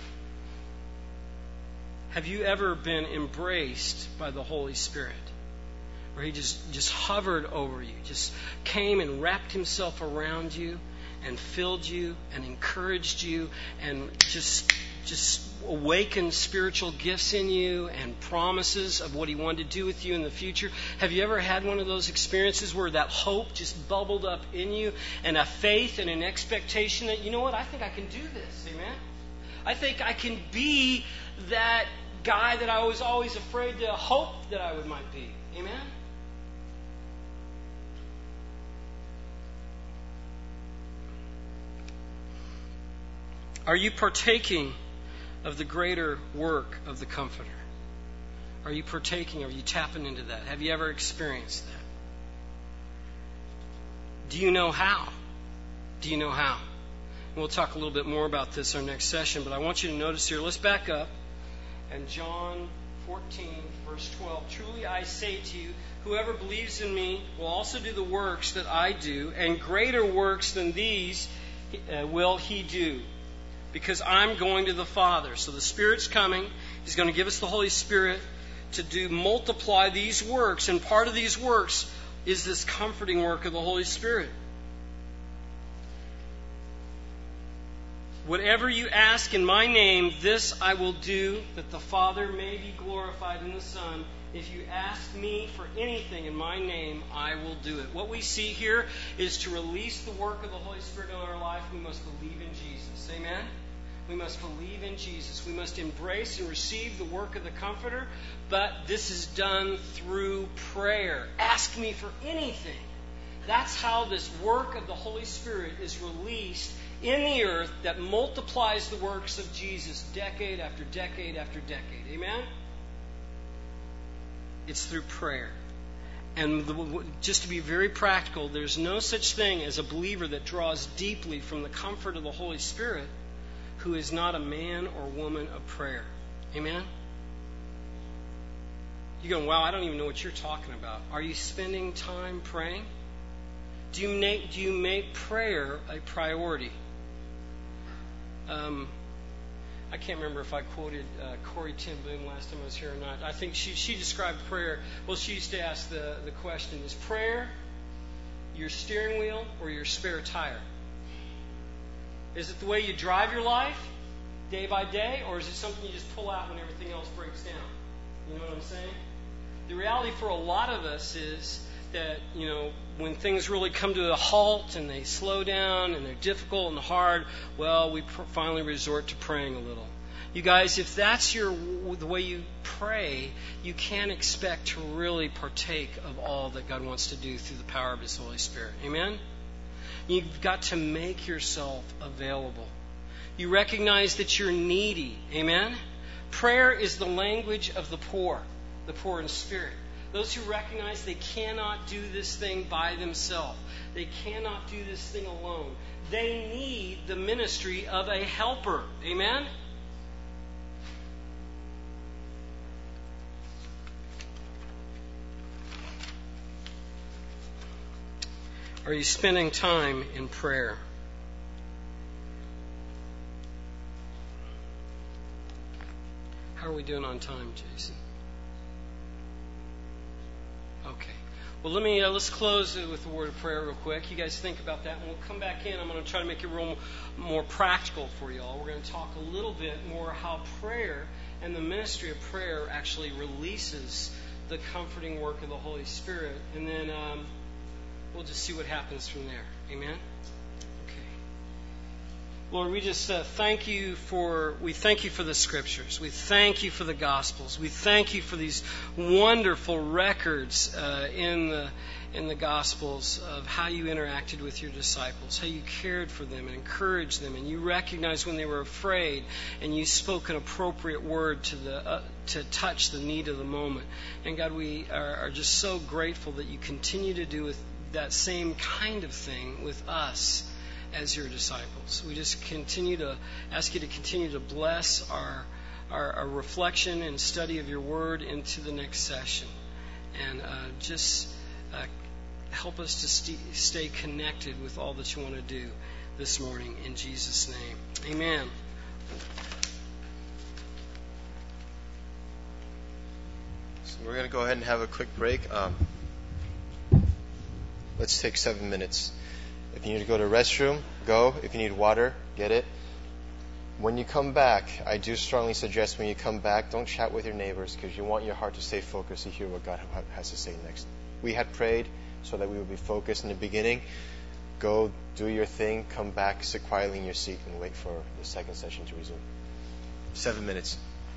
Have you ever been embraced by the Holy Spirit? Where He just, just hovered over you, just came and wrapped Himself around you and filled you and encouraged you and just just awakened spiritual gifts in you and promises of what He wanted to do with you in the future. Have you ever had one of those experiences where that hope just bubbled up in you and a faith and an expectation that, you know what, I think I can do this, amen? I think I can be that guy that I was always afraid to hope that I would might be, amen? Are you partaking of the greater work of the Comforter? Are you partaking? Are you tapping into that? Have you ever experienced that? Do you know how? Do you know how? And we'll talk a little bit more about this in our next session, but I want you to notice here, let's back up. And John fourteen, verse twelve, truly I say to you, whoever believes in me will also do the works that I do, and greater works than these uh, will he do. Because I'm going to the Father. So the Spirit's coming. He's going to give us the Holy Spirit to do multiply these works. And part of these works is this comforting work of the Holy Spirit. Whatever you ask in my name, this I will do, that the Father may be glorified in the Son. If you ask me for anything in my name, I will do it. What we see here is to release the work of the Holy Spirit in our life, we must believe in Jesus. Amen? We must believe in Jesus. We must embrace and receive the work of the Comforter, but this is done through prayer. Ask me for anything. That's how this work of the Holy Spirit is released in the earth that multiplies the works of Jesus decade after decade after decade. Amen? It's through prayer. And the, just to be very practical, there's no such thing as a believer that draws deeply from the comfort of the Holy Spirit who is not a man or woman of prayer. Amen? You're going, wow, I don't even know what you're talking about. Are you spending time praying? Do you make, do you make prayer a priority? Um, I can't remember if I quoted uh, Corrie ten Boom last time I was here or not. I think she, she described prayer. Well, she used to ask the, the question, is prayer your steering wheel or your spare tire? Is it the way you drive your life day by day, or is it something you just pull out when everything else breaks down? You know what I'm saying? The reality for a lot of us is that, you know, when things really come to a halt and they slow down and they're difficult and hard, well, we pr- finally resort to praying a little. You guys, if that's your the way you pray, you can't expect to really partake of all that God wants to do through the power of His Holy Spirit. Amen? You've got to make yourself available. You recognize that you're needy. Amen? Prayer is the language of the poor, the poor in spirit. Those who recognize they cannot do this thing by themselves. They cannot do this thing alone. They need the ministry of a helper. Amen? Are you spending time in prayer? How are we doing on time, Jason? Okay. Well, let me uh, let's close it with a word of prayer real quick. You guys think about that, and we'll come back in. I'm going to try to make it real more practical for you all. We're going to talk a little bit more how prayer and the ministry of prayer actually releases the comforting work of the Holy Spirit, and then um, we'll just see what happens from there. Amen? Okay. Lord, we just uh, thank you for, we thank you for the Scriptures. We thank you for the Gospels. We thank you for these wonderful records uh, in the in the Gospels of how you interacted with your disciples, how you cared for them and encouraged them, and you recognized when they were afraid, and you spoke an appropriate word to the uh, to touch the need of the moment. And God, we are, are just so grateful that you continue to do with that same kind of thing with us as your disciples. We just continue to ask you to continue to bless our our, our reflection and study of your word into the next session, and uh, just uh, help us to st- stay connected with all that you want to do this morning. In Jesus' name, amen. So we're going to go ahead and have a quick break. Um, let's take seven minutes. If you need to go to the restroom, go. If you need water, get it. When you come back, I do strongly suggest when you come back, don't chat with your neighbors, because you want your heart to stay focused to hear what God has to say next. We had prayed so that we would be focused in the beginning. Go do your thing, come back, sit quietly in your seat, and wait for the second session to resume. Seven minutes.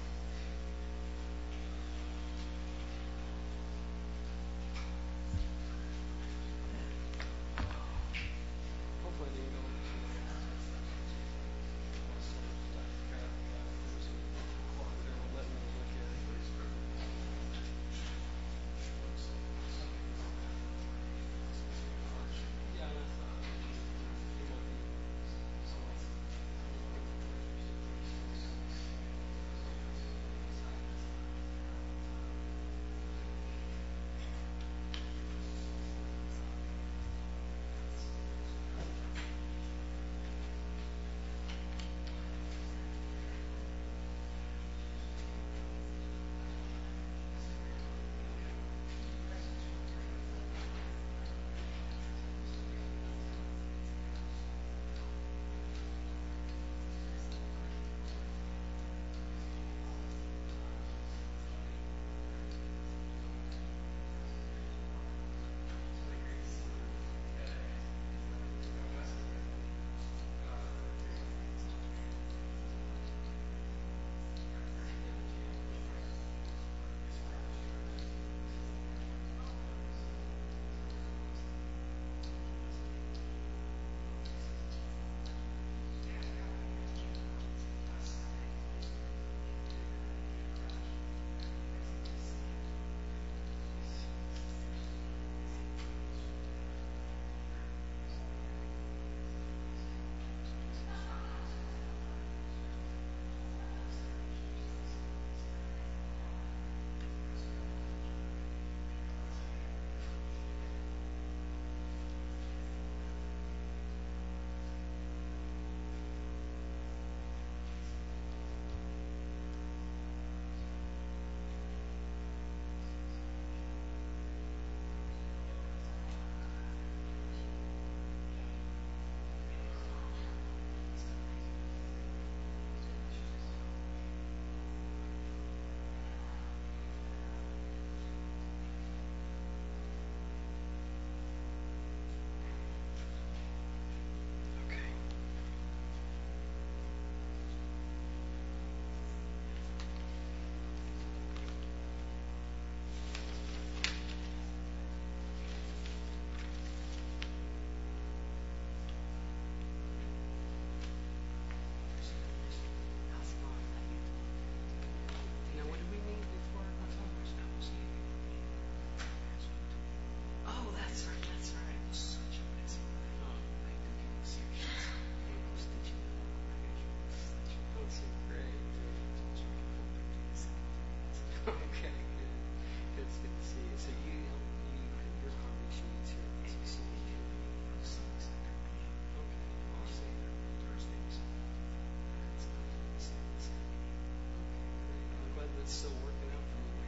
Still working out for me.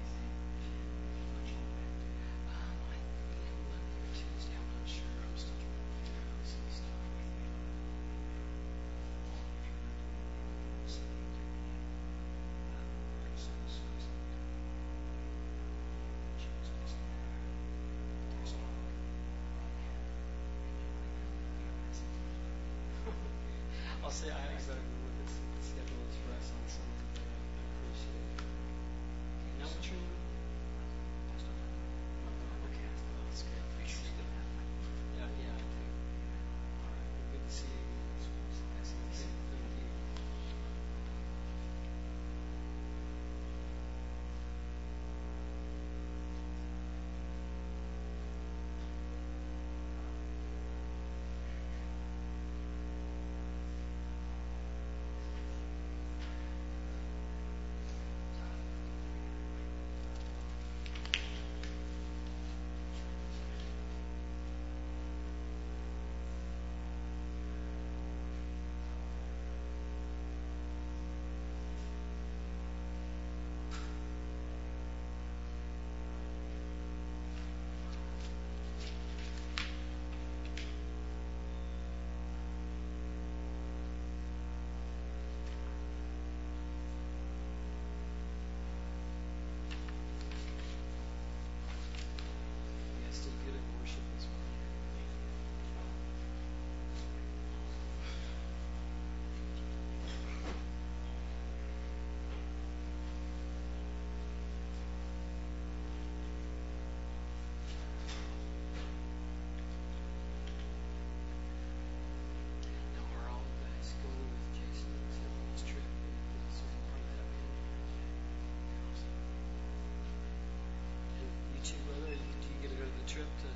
Um, I think Monday or Tuesday. I'm not sure. I'm still trying to figure out some stuff. I'll say I exactly what this schedule is for us on some of the. I appreciate it. Now what's your name? Okay, that's good.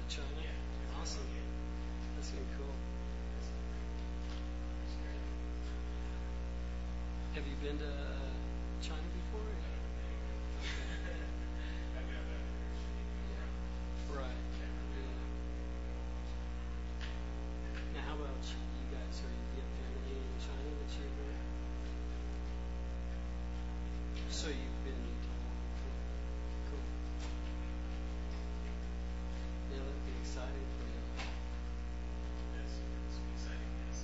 China? Awesome. That's going to be cool. Have you been to China before? Right. Now, how about you guys? Are you get family in China that you ever? So you've been to Taiwan before? Cool. Yeah, that'd be exciting for you. Yes, it's exciting, yes.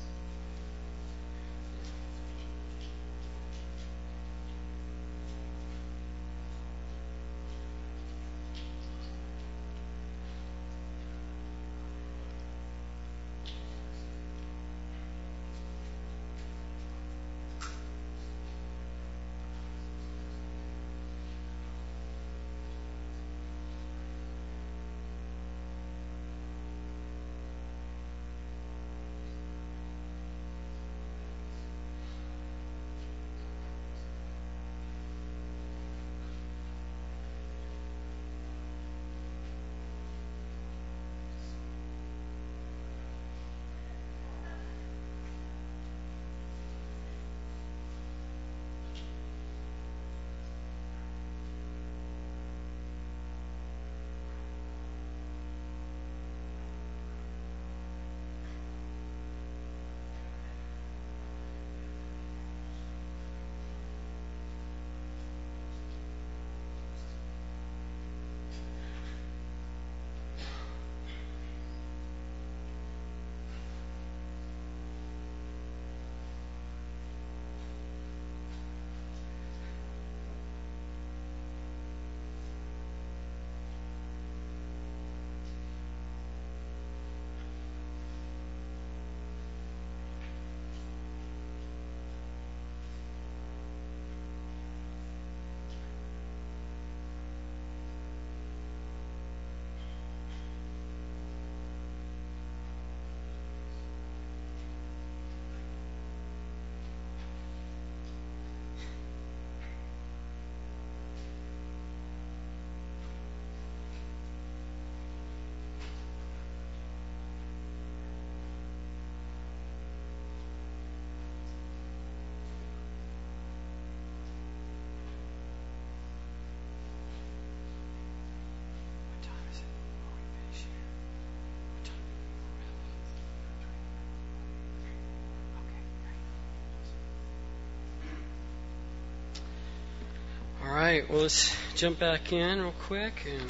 All right, well, let's jump back in real quick and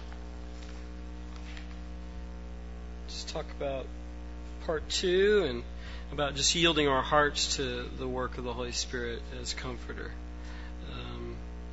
just talk about part two and about just yielding our hearts to the work of the Holy Spirit as Comforter. Um,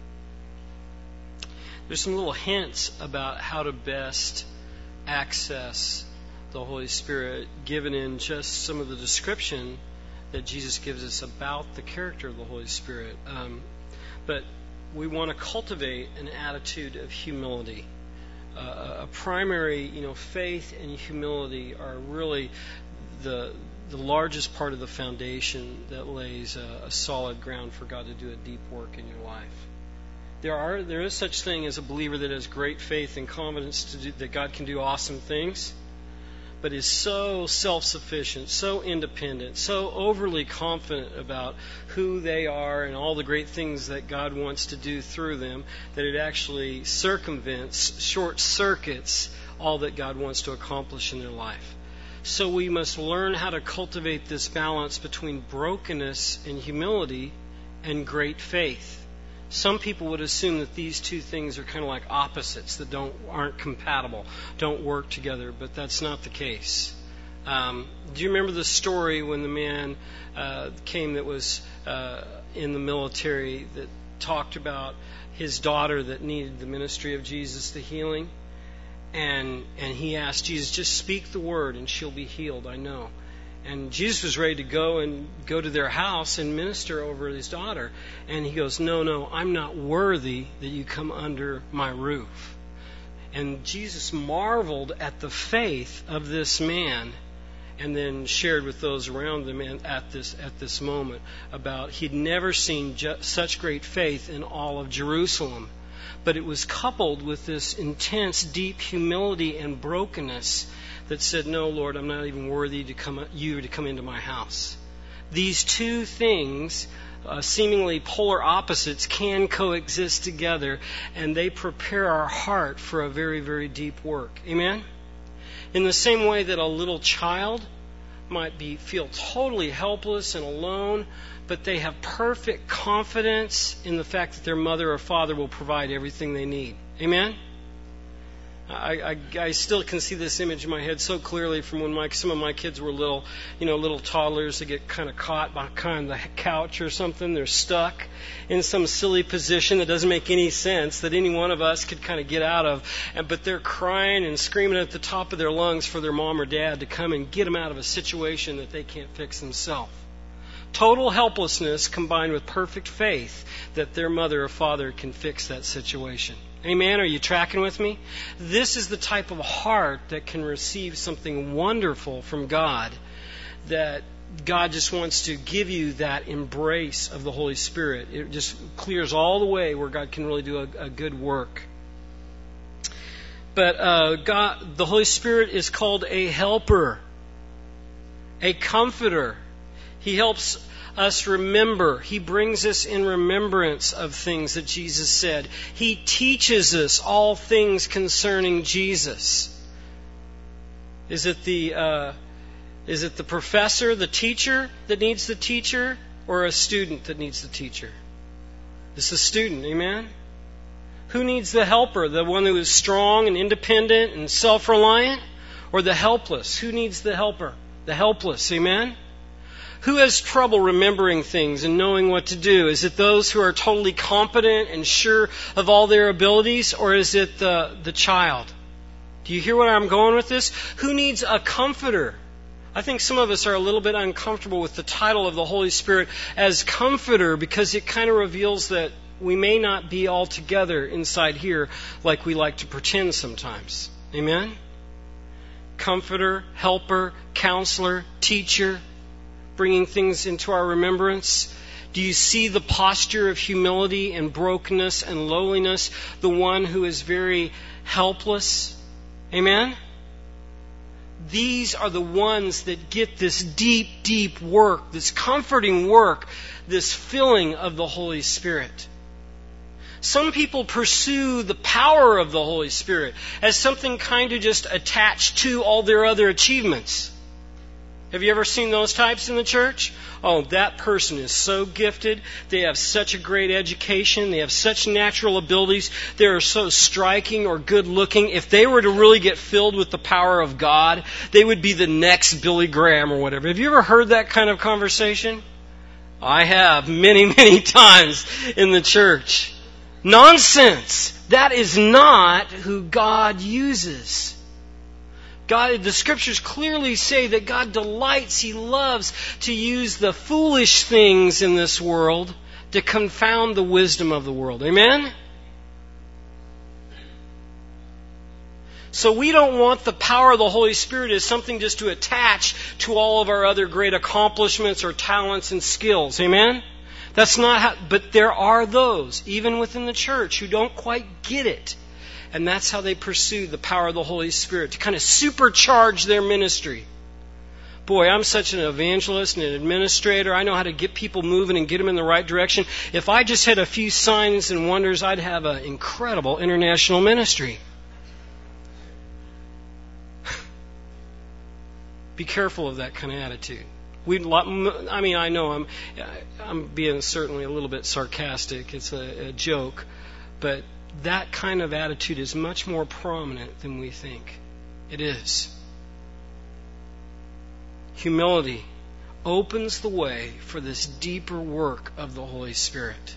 there's some little hints about how to best access the Holy Spirit given in just some of the description that Jesus gives us about the character of the Holy Spirit. Um, but we want to cultivate an attitude of humility. Uh, a primary, you know, faith and humility are really the the largest part of the foundation that lays a, a solid ground for God to do a deep work in your life. There are there is such thing as a believer that has great faith and confidence to do, that God can do awesome things, but is so self-sufficient, so independent, so overly confident about who they are and all the great things that God wants to do through them that it actually circumvents, short-circuits all that God wants to accomplish in their life. So we must learn how to cultivate this balance between brokenness and humility and great faith. Some people would assume that these two things are kind of like opposites that don't aren't compatible, don't work together, but that's not the case. Um, do you remember the story when the man uh, came that was uh, in the military that talked about his daughter that needed the ministry of Jesus, the healing? And and he asked Jesus, just speak the word and she'll be healed, I know. And Jesus was ready to go and go to their house and minister over his daughter. And he goes, no, no, I'm not worthy that you come under my roof. And Jesus marveled at the faith of this man and then shared with those around him at this at this moment about he'd never seen ju- such great faith in all of Jerusalem. but it was coupled with this intense, deep humility and brokenness that said, no, Lord, I'm not even worthy to come, you to come into my house. These two things, uh, seemingly polar opposites, can coexist together, and they prepare our heart for a very, very deep work. Amen? In the same way that a little child might be feel totally helpless and alone, but they have perfect confidence in the fact that their mother or father will provide everything they need. Amen? I, I, I still can see this image in my head so clearly from when my, some of my kids were little, you know, little toddlers. They get kind of caught behind the couch or something. They're stuck in some silly position that doesn't make any sense that any one of us could kind of get out of. And, but they're crying and screaming at the top of their lungs for their mom or dad to come and get them out of a situation that they can't fix themselves. Total helplessness combined with perfect faith that their mother or father can fix that situation. Amen? Are you tracking with me? This is the type of heart that can receive something wonderful from God, that God just wants to give you that embrace of the Holy Spirit. It just clears all the way where God can really do a, a good work. But uh, God, the Holy Spirit is called a helper, a comforter. He helps us remember. He brings us in remembrance of things that Jesus said. He teaches us all things concerning Jesus. Is it the uh, is it the professor, the teacher that needs the teacher, or a student that needs the teacher? It's the student, amen? Who needs the helper? The one who is strong and independent and self-reliant, or the helpless? Who needs the helper? The helpless, amen? Who has trouble remembering things and knowing what to do? Is it those who are totally competent and sure of all their abilities, or is it the, the child? Do you hear where I'm going with this? Who needs a comforter? I think some of us are a little bit uncomfortable with the title of the Holy Spirit as comforter because it kind of reveals that we may not be all together inside here like we like to pretend sometimes. Amen? Comforter, helper, counselor, teacher, bringing things into our remembrance. Do you see the posture of humility and brokenness and lowliness? The one who is very helpless. Amen? These are the ones that get this deep, deep work, this comforting work, this filling of the Holy Spirit. Some people pursue the power of the Holy Spirit as something kind of just attached to all their other achievements. Have you ever seen those types in the church? Oh, that person is so gifted. They have such a great education. They have such natural abilities. They are so striking or good looking. If they were to really get filled with the power of God, they would be the next Billy Graham or whatever. Have you ever heard that kind of conversation? I have many, many times in the church. Nonsense. That is not who God uses. God, the Scriptures clearly say that God delights, He loves to use the foolish things in this world to confound the wisdom of the world. Amen? So we don't want the power of the Holy Spirit as something just to attach to all of our other great accomplishments or talents and skills. Amen? That's not how, but there are those, even within the church, who don't quite get it. And that's how they pursue the power of the Holy Spirit, to kind of supercharge their ministry. Boy, I'm such an evangelist and an administrator. I know how to get people moving and get them in the right direction. If I just had a few signs and wonders, I'd have an incredible international ministry. Be careful of that kind of attitude. We, I mean, I know I'm, I'm being certainly a little bit sarcastic. It's a, a joke, but that kind of attitude is much more prominent than we think. It is. Humility opens the way for this deeper work of the Holy Spirit.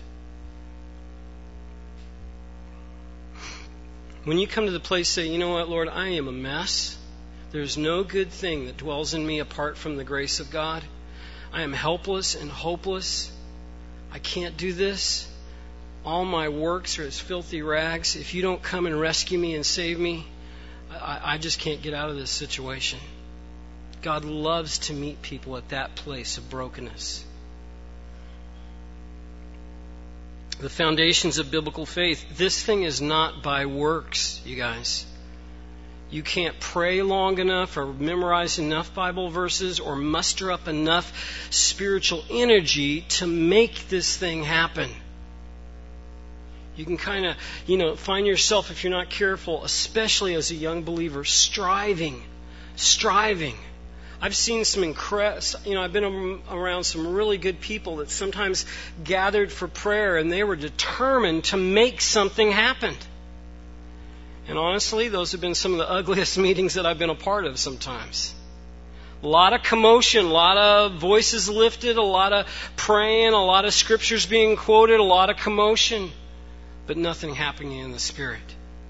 When you come to the place, say, you know what, Lord, I am a mess. There's no good thing that dwells in me apart from the grace of God. I am helpless and hopeless. I can't do this. All my works are as filthy rags. If you don't come and rescue me and save me, I, I just can't get out of this situation. God loves to meet people at that place of brokenness. The foundations of biblical faith. This thing is not by works, you guys. You can't pray long enough or memorize enough Bible verses or muster up enough spiritual energy to make this thing happen. You can kind of, you know, find yourself, if you're not careful, especially as a young believer, striving, striving. I've seen some incredible, you know, I've been around some really good people that sometimes gathered for prayer and they were determined to make something happen. And honestly, those have been some of the ugliest meetings that I've been a part of sometimes. A lot of commotion, a lot of voices lifted, a lot of praying, a lot of scriptures being quoted, a lot of commotion, but nothing happening in the Spirit.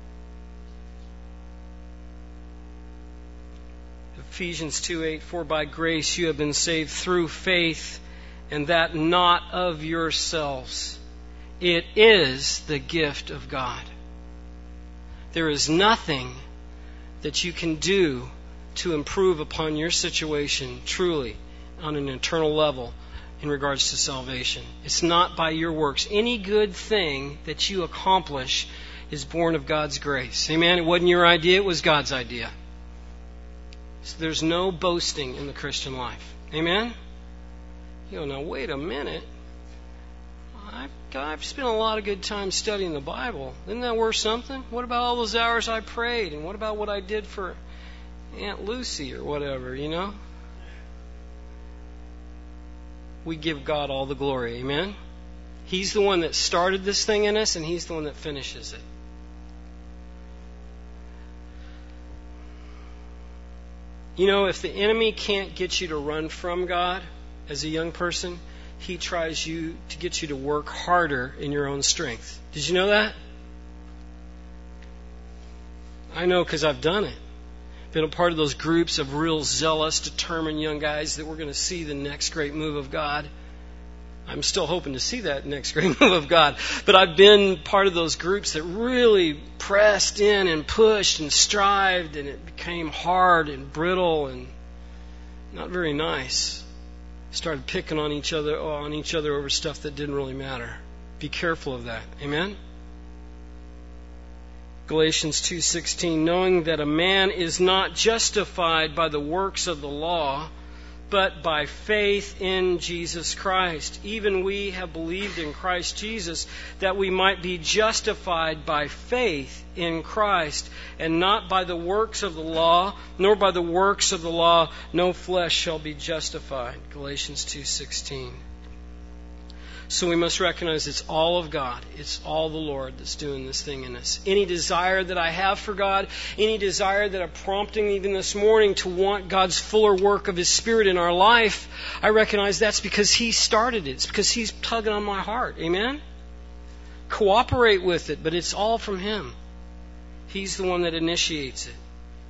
Ephesians two eight, for by grace you have been saved through faith, and that not of yourselves. It is the gift of God. There is nothing that you can do to improve upon your situation truly on an eternal level in regards to salvation. It's not by your works. Any good thing that you accomplish is born of God's grace. Amen? It wasn't your idea, it was God's idea. So there's no boasting in the Christian life. Amen? You go, now wait a minute. I've, I've spent a lot of good time studying the Bible. Isn't that worth something? What about all those hours I prayed? And what about what I did for Aunt Lucy or whatever, you know? We give God all the glory. Amen? He's the one that started this thing in us, and He's the one that finishes it. You know, if the enemy can't get you to run from God as a young person, he tries you to get you to work harder in your own strength. Did you know that? I know because I've done it. Been a part of those groups of real zealous, determined young guys that we're going to see the next great move of God. I'm still hoping to see that next great move of God. But I've been part of those groups that really pressed in and pushed and strived, and it became hard and brittle and not very nice. Started picking on each other on each other over stuff that didn't really matter. Be careful of that. Amen? Galatians two sixteen, knowing that a man is not justified by the works of the law, but by faith in Jesus Christ. Even we have believed in Christ Jesus, that we might be justified by faith in Christ, and not by the works of the law, nor by the works of the law, no flesh shall be justified. Galatians two sixteen. So we must recognize it's all of God. It's all the Lord that's doing this thing in us. Any desire that I have for God, any desire that I'm prompting even this morning to want God's fuller work of His Spirit in our life, I recognize that's because He started it. It's because He's tugging on my heart. Amen? Cooperate with it, but it's all from Him. He's the one that initiates it.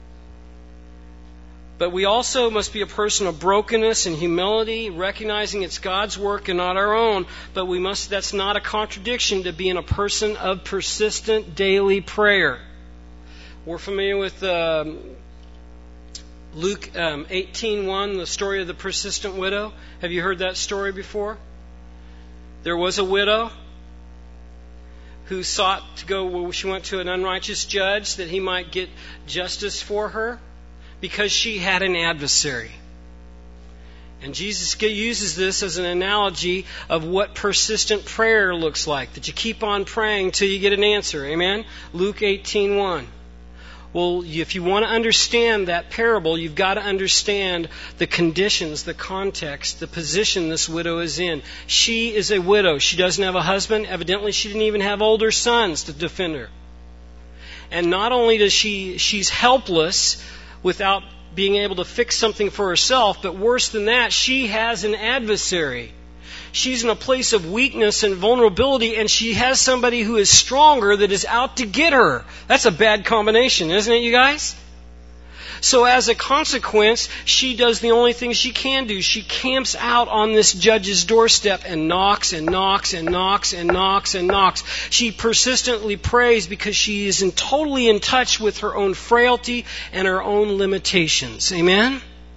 But we also must be a person of brokenness and humility, recognizing it's God's work and not our own. But we must, that's not a contradiction to being a person of persistent daily prayer. We're familiar with um, Luke um, eighteen one, the story of the persistent widow. Have you heard that story before? There was a widow who sought to go, she went to an unrighteous judge that he might get justice for her, because she had an adversary. And Jesus uses this as an analogy of what persistent prayer looks like. That you keep on praying till you get an answer. Amen? Luke eighteen one. Well, if you want to understand that parable, you've got to understand the conditions, the context, the position this widow is in. She is a widow. She doesn't have a husband. Evidently, she didn't even have older sons to defend her. And not only does she, she's helpless without being able to fix something for herself, but worse than that, she has an adversary. She's in a place of weakness and vulnerability, and she has somebody who is stronger that is out to get her. That's a bad combination, isn't it, you guys? So as a consequence, she does the only thing she can do. She camps out on this judge's doorstep and knocks and knocks and knocks and knocks and knocks. She persistently prays because she is in totally in touch with her own frailty and her own limitations. Amen?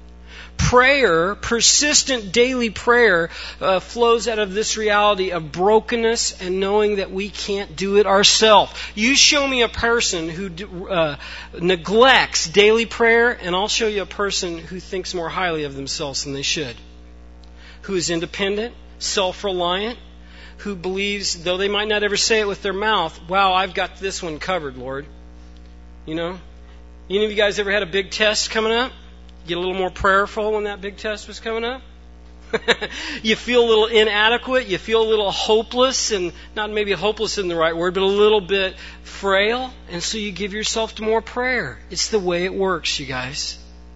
Prayer, persistent daily prayer, uh, flows out of this reality of brokenness and knowing that we can't do it ourselves. You show me a person who uh, neglects daily prayer, and I'll show you a person who thinks more highly of themselves than they should. Who is independent, self-reliant, who believes, though they might not ever say it with their mouth, wow, I've got this one covered, Lord. You know? Any of you guys ever had a big test coming up? Get a little more prayerful when that big test was coming up? You feel a little inadequate, you feel a little hopeless, and not maybe hopeless isn't the right word, but a little bit frail, and so you give yourself to more prayer. It's the way it works, you guys.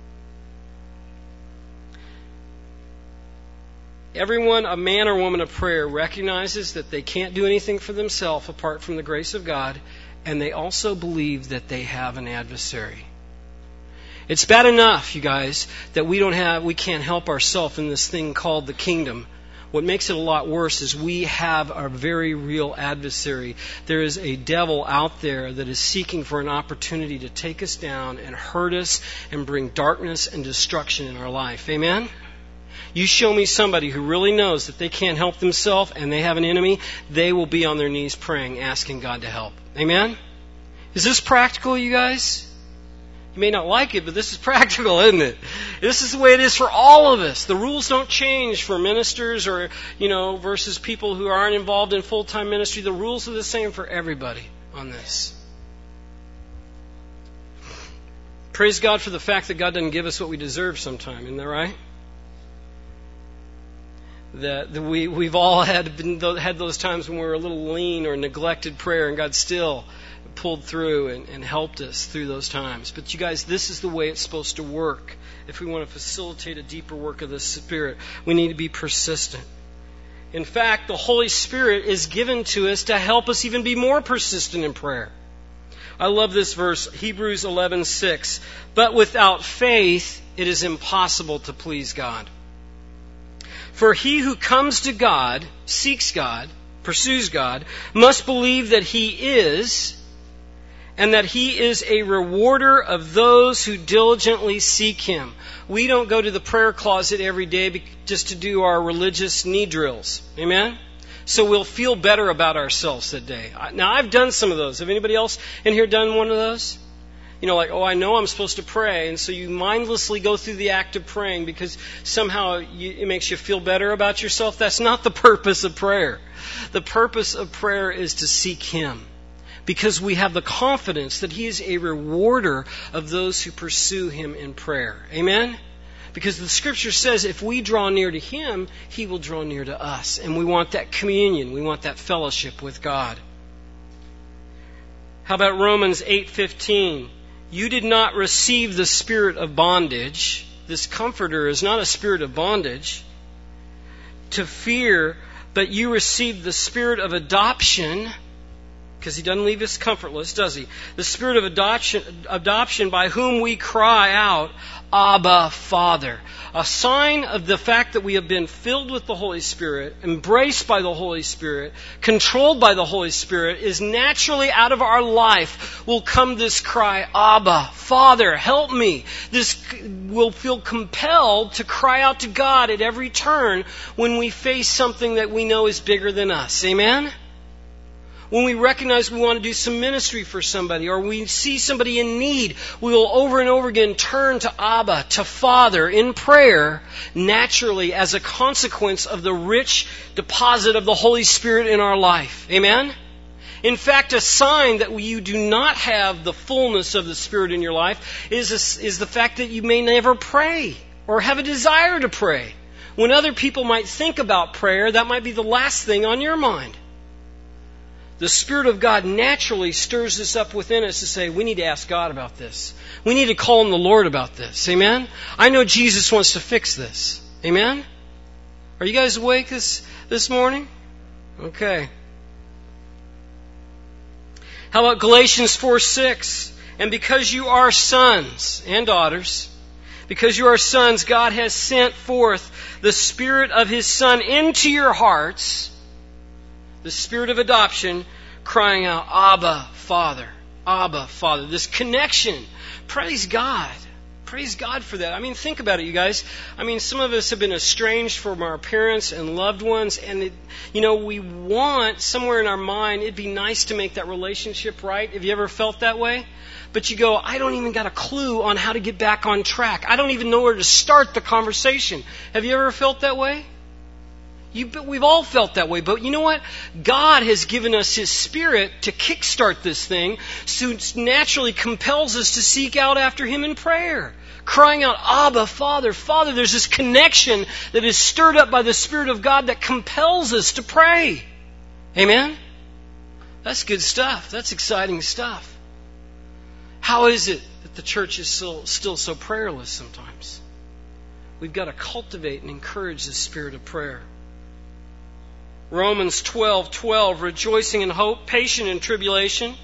Everyone, a man or woman of prayer, recognizes that they can't do anything for themselves apart from the grace of God, and they also believe that they have an adversary. It's bad enough, you guys, that we don't have, we can't help ourselves in this thing called the kingdom. What makes it a lot worse is we have a very real adversary. There is a devil out there that is seeking for an opportunity to take us down and hurt us and bring darkness and destruction in our life. Amen? You show me somebody who really knows that they can't help themselves and they have an enemy, they will be on their knees praying, asking God to help. Amen? Is this practical, you guys? You may not like it, but this is practical, isn't it? This is the way it is for all of us. The rules don't change for ministers or, you know, versus people who aren't involved in full-time ministry. The rules are the same for everybody on this. Praise God for the fact that God doesn't give us what we deserve sometime. Isn't that right? That we, we've all had, been, had those times when we were a little lean or neglected prayer, and God still pulled through and, and helped us through those times. But you guys, this is the way it's supposed to work. If we want to facilitate a deeper work of the Spirit, we need to be persistent. In fact, the Holy Spirit is given to us to help us even be more persistent in prayer. I love this verse, Hebrews eleven six. But without faith, it is impossible to please God. For he who comes to God, seeks God, pursues God, must believe that He is, and that He is a rewarder of those who diligently seek Him. We don't go to the prayer closet every day just to do our religious knee drills. Amen? So we'll feel better about ourselves that day. Now, I've done some of those. Have anybody else in here done one of those? You know, like, oh, I know I'm supposed to pray, and so you mindlessly go through the act of praying because somehow you, it makes you feel better about yourself. That's not the purpose of prayer. The purpose of prayer is to seek Him, because we have the confidence that He is a rewarder of those who pursue Him in prayer. Amen? Because the Scripture says if we draw near to Him, He will draw near to us. And we want that communion. We want that fellowship with God. How about Romans eight fifteen? You did not receive the spirit of bondage. This comforter is not a spirit of bondage to fear, but you received the spirit of adoption, because He doesn't leave us comfortless, does He? The spirit of adoption, adoption by whom we cry out, Abba, Father. A sign of the fact that we have been filled with the Holy Spirit, embraced by the Holy Spirit, controlled by the Holy Spirit, is naturally out of our life will come this cry, Abba, Father, help me. This will feel compelled to cry out to God at every turn when we face something that we know is bigger than us. Amen? When we recognize we want to do some ministry for somebody, or we see somebody in need, we will over and over again turn to Abba, to Father, in prayer, naturally as a consequence of the rich deposit of the Holy Spirit in our life. Amen? In fact, a sign that you do not have the fullness of the Spirit in your life is, a, is the fact that you may never pray or have a desire to pray. When other people might think about prayer, that might be the last thing on your mind. The Spirit of God naturally stirs this up within us to say, we need to ask God about this. We need to call on the Lord about this. Amen? I know Jesus wants to fix this. Amen? Are you guys awake this, this morning? Okay. How about Galatians four six? And because you are sons and daughters, because you are sons, God has sent forth the Spirit of His Son into your hearts, the spirit of adoption, crying out, Abba, Father. Abba, Father. This connection. Praise God. Praise God for that. I mean, think about it, you guys. I mean, some of us have been estranged from our parents and loved ones, and, it, you know, we want, somewhere in our mind, it'd be nice to make that relationship right. Have you ever felt that way? But you go, I don't even got a clue on how to get back on track. I don't even know where to start the conversation. Have you ever felt that way? You, we've all felt that way, but you know what? God has given us His Spirit to kickstart this thing, so it naturally compels us to seek out after Him in prayer. Crying out, Abba, Father, Father. There's this connection that is stirred up by the Spirit of God that compels us to pray. Amen? That's good stuff. That's exciting stuff. How is it that the church is still, still so prayerless sometimes? We've got to cultivate and encourage the spirit of prayer. Romans twelve twelve, rejoicing in hope, patient in tribulation,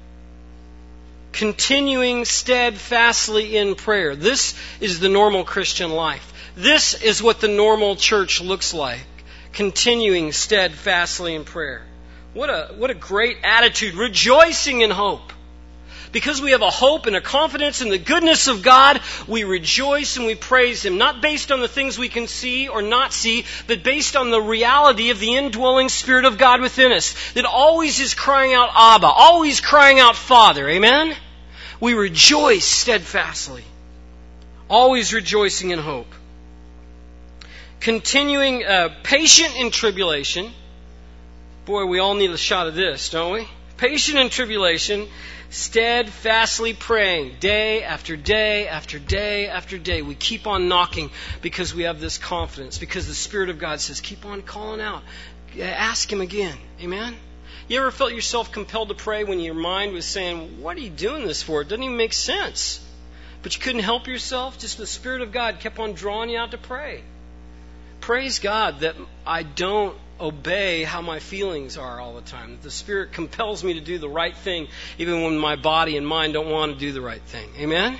continuing steadfastly in prayer. This is the normal Christian life. This is what the normal church looks like. Continuing steadfastly in prayer. What a, what a great attitude. Rejoicing in hope. Because we have a hope and a confidence in the goodness of God, we rejoice and we praise Him. Not based on the things we can see or not see, but based on the reality of the indwelling Spirit of God within us. That always is crying out, Abba. Always crying out, Father. Amen? We rejoice steadfastly. Always rejoicing in hope. Continuing, uh, patient in tribulation. Boy, we all need a shot of this, don't we? Patient in tribulation. Steadfastly praying day after day after day after day. We keep on knocking because we have this confidence. Because the Spirit of God says, keep on calling out. Ask Him again. Amen? You ever felt yourself compelled to pray when your mind was saying, what are you doing this for? It doesn't even make sense. But you couldn't help yourself? Just the Spirit of God kept on drawing you out to pray. Praise God that I don't obey how my feelings are all the time. The Spirit compels me to do the right thing even when my body and mind don't want to do the right thing. Amen?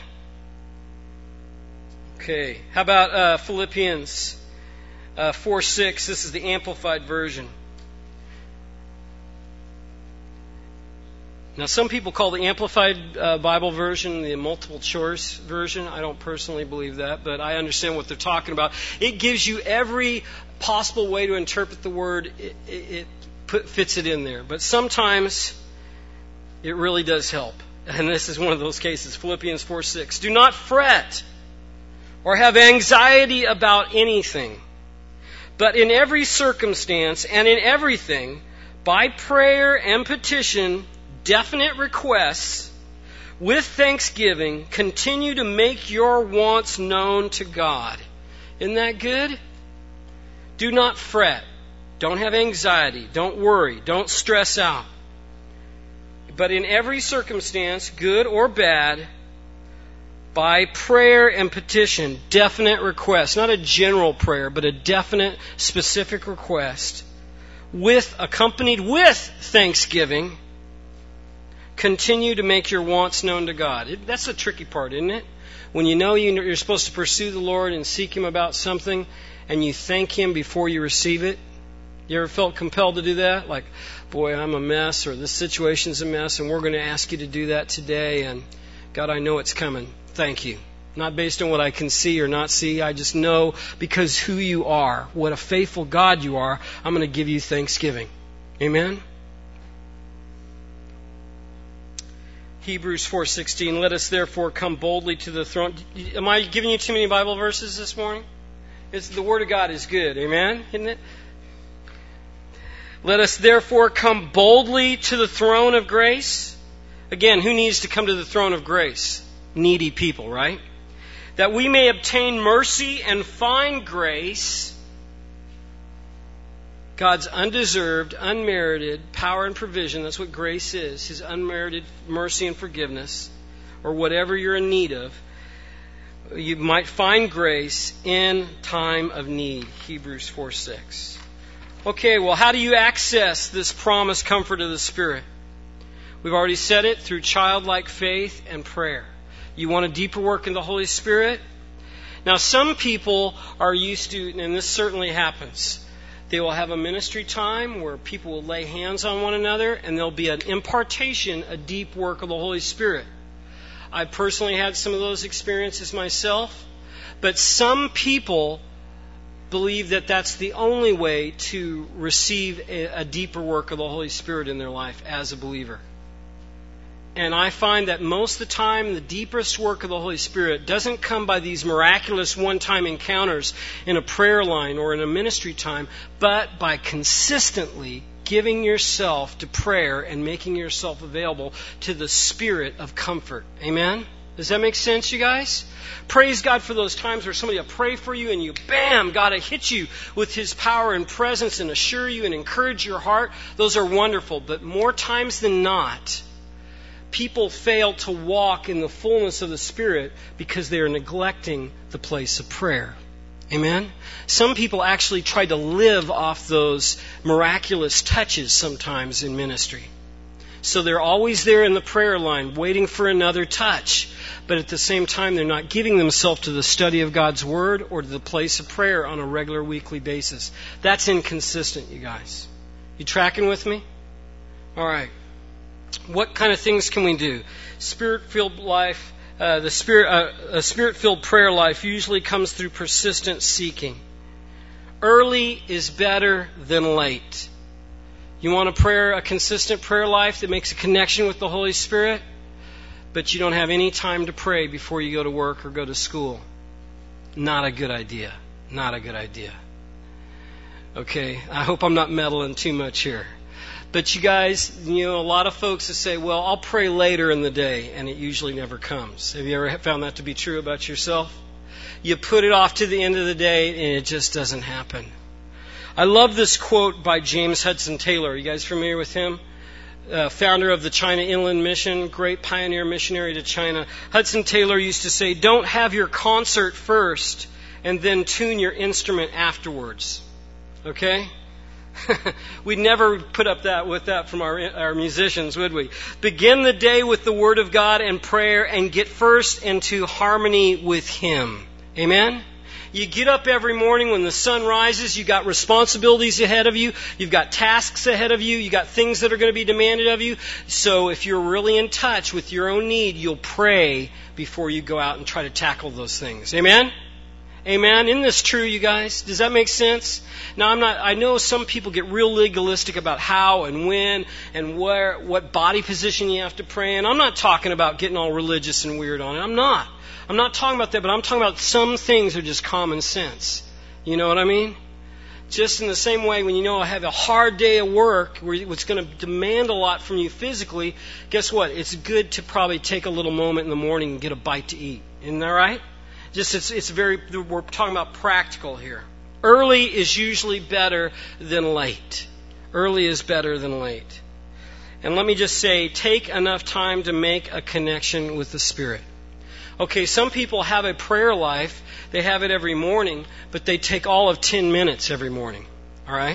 Okay. How about uh, Philippians uh, four six? This is the Amplified Version. Now, some people call the Amplified uh, Bible version the multiple choice version. I don't personally believe that, but I understand what they're talking about. It gives you every possible way to interpret the word. It, it, it put, fits it in there. But sometimes it really does help. And this is one of those cases. Philippians four six. Do not fret or have anxiety about anything, but in every circumstance and in everything, by prayer and petition, definite requests, with thanksgiving, continue to make your wants known to God. Isn't that good? Do not fret. Don't have anxiety. Don't worry. Don't stress out. But in every circumstance, good or bad, by prayer and petition, definite request, not a general prayer, but a definite, specific request, with accompanied with thanksgiving, continue to make your wants known to God. It, that's the tricky part, isn't it? When you know you're supposed to pursue the Lord and seek Him about something, and you thank Him before you receive it. You ever felt compelled to do that? Like, boy, I'm a mess, or this situation's a mess, and we're going to ask you to do that today, and God, I know it's coming. Thank you. Not based on what I can see or not see. I just know because who you are, what a faithful God you are, I'm going to give you thanksgiving. Amen? Hebrews four sixteen, let us therefore come boldly to the throne. Am I giving you too many Bible verses this morning? It's, the Word of God is good. Amen? Isn't it? Let us therefore come boldly to the throne of grace. Again, who needs to come to the throne of grace? Needy people, right? That we may obtain mercy and find grace, God's undeserved, unmerited power and provision. That's what grace is. His unmerited mercy and forgiveness, or whatever you're in need of. You might find grace in time of need. Hebrews four six. Okay, well, how do you access this promised comfort of the Spirit? We've already said it, through childlike faith and prayer. You want a deeper work in the Holy Spirit? Now, some people are used to, and this certainly happens, they will have a ministry time where people will lay hands on one another, and there'll be an impartation, a deep work of the Holy Spirit. I personally had some of those experiences myself. But some people believe that that's the only way to receive a, a deeper work of the Holy Spirit in their life as a believer. And I find that most of the time, the deepest work of the Holy Spirit doesn't come by these miraculous one-time encounters in a prayer line or in a ministry time, but by consistently giving yourself to prayer and making yourself available to the Spirit of comfort. Amen? Does that make sense, you guys? Praise God for those times where somebody will pray for you and you, bam, God will hit you with His power and presence and assure you and encourage your heart. Those are wonderful. But more times than not, people fail to walk in the fullness of the Spirit because they are neglecting the place of prayer. Amen? Some people actually try to live off those miraculous touches sometimes in ministry. So they're always there in the prayer line waiting for another touch. But at the same time, they're not giving themselves to the study of God's Word or to the place of prayer on a regular weekly basis. That's inconsistent, you guys. You tracking with me? All right. What kind of things can we do? Spirit-filled life, uh, the spirit, uh, a spirit-filled prayer life usually comes through persistent seeking. Early is better than late. You want a prayer, a consistent prayer life that makes a connection with the Holy Spirit, but you don't have any time to pray before you go to work or go to school. Not a good idea. Not a good idea. Okay, I hope I'm not meddling too much here. But you guys, you know, a lot of folks that say, well, I'll pray later in the day, and it usually never comes. Have you ever found that to be true about yourself? You put it off to the end of the day, and it just doesn't happen. I love this quote by James Hudson Taylor. You guys familiar with him? Uh, founder of the China Inland Mission, great pioneer missionary to China. Hudson Taylor used to say, don't have your concert first and then tune your instrument afterwards. Okay? We'd never put up that with that from our, our musicians, would we? Begin the day with the Word of God and prayer and get first into harmony with Him. Amen? You get up every morning when the sun rises. You've got responsibilities ahead of you. You've got tasks ahead of you. You've got things that are going to be demanded of you. So if you're really in touch with your own need, you'll pray before you go out and try to tackle those things. Amen? Amen? Isn't this true, you guys? Does that make sense? Now, I'm not, I know some people get real legalistic about how and when and where, what body position you have to pray in. I'm not talking about getting all religious and weird on it. I'm not. I'm not talking about that, but I'm talking about some things are just common sense. You know what I mean? Just in the same way, when you know I have a hard day of work, where it's going to demand a lot from you physically, guess what? It's good to probably take a little moment in the morning and get a bite to eat. Isn't that right? Just it's it's very, we're talking about practical here. Early is usually better than late. Early is better than late. And let me just say, take enough time to make a connection with the Spirit. Okay, some people have a prayer life. They have it every morning, but they take all of ten minutes every morning. All right?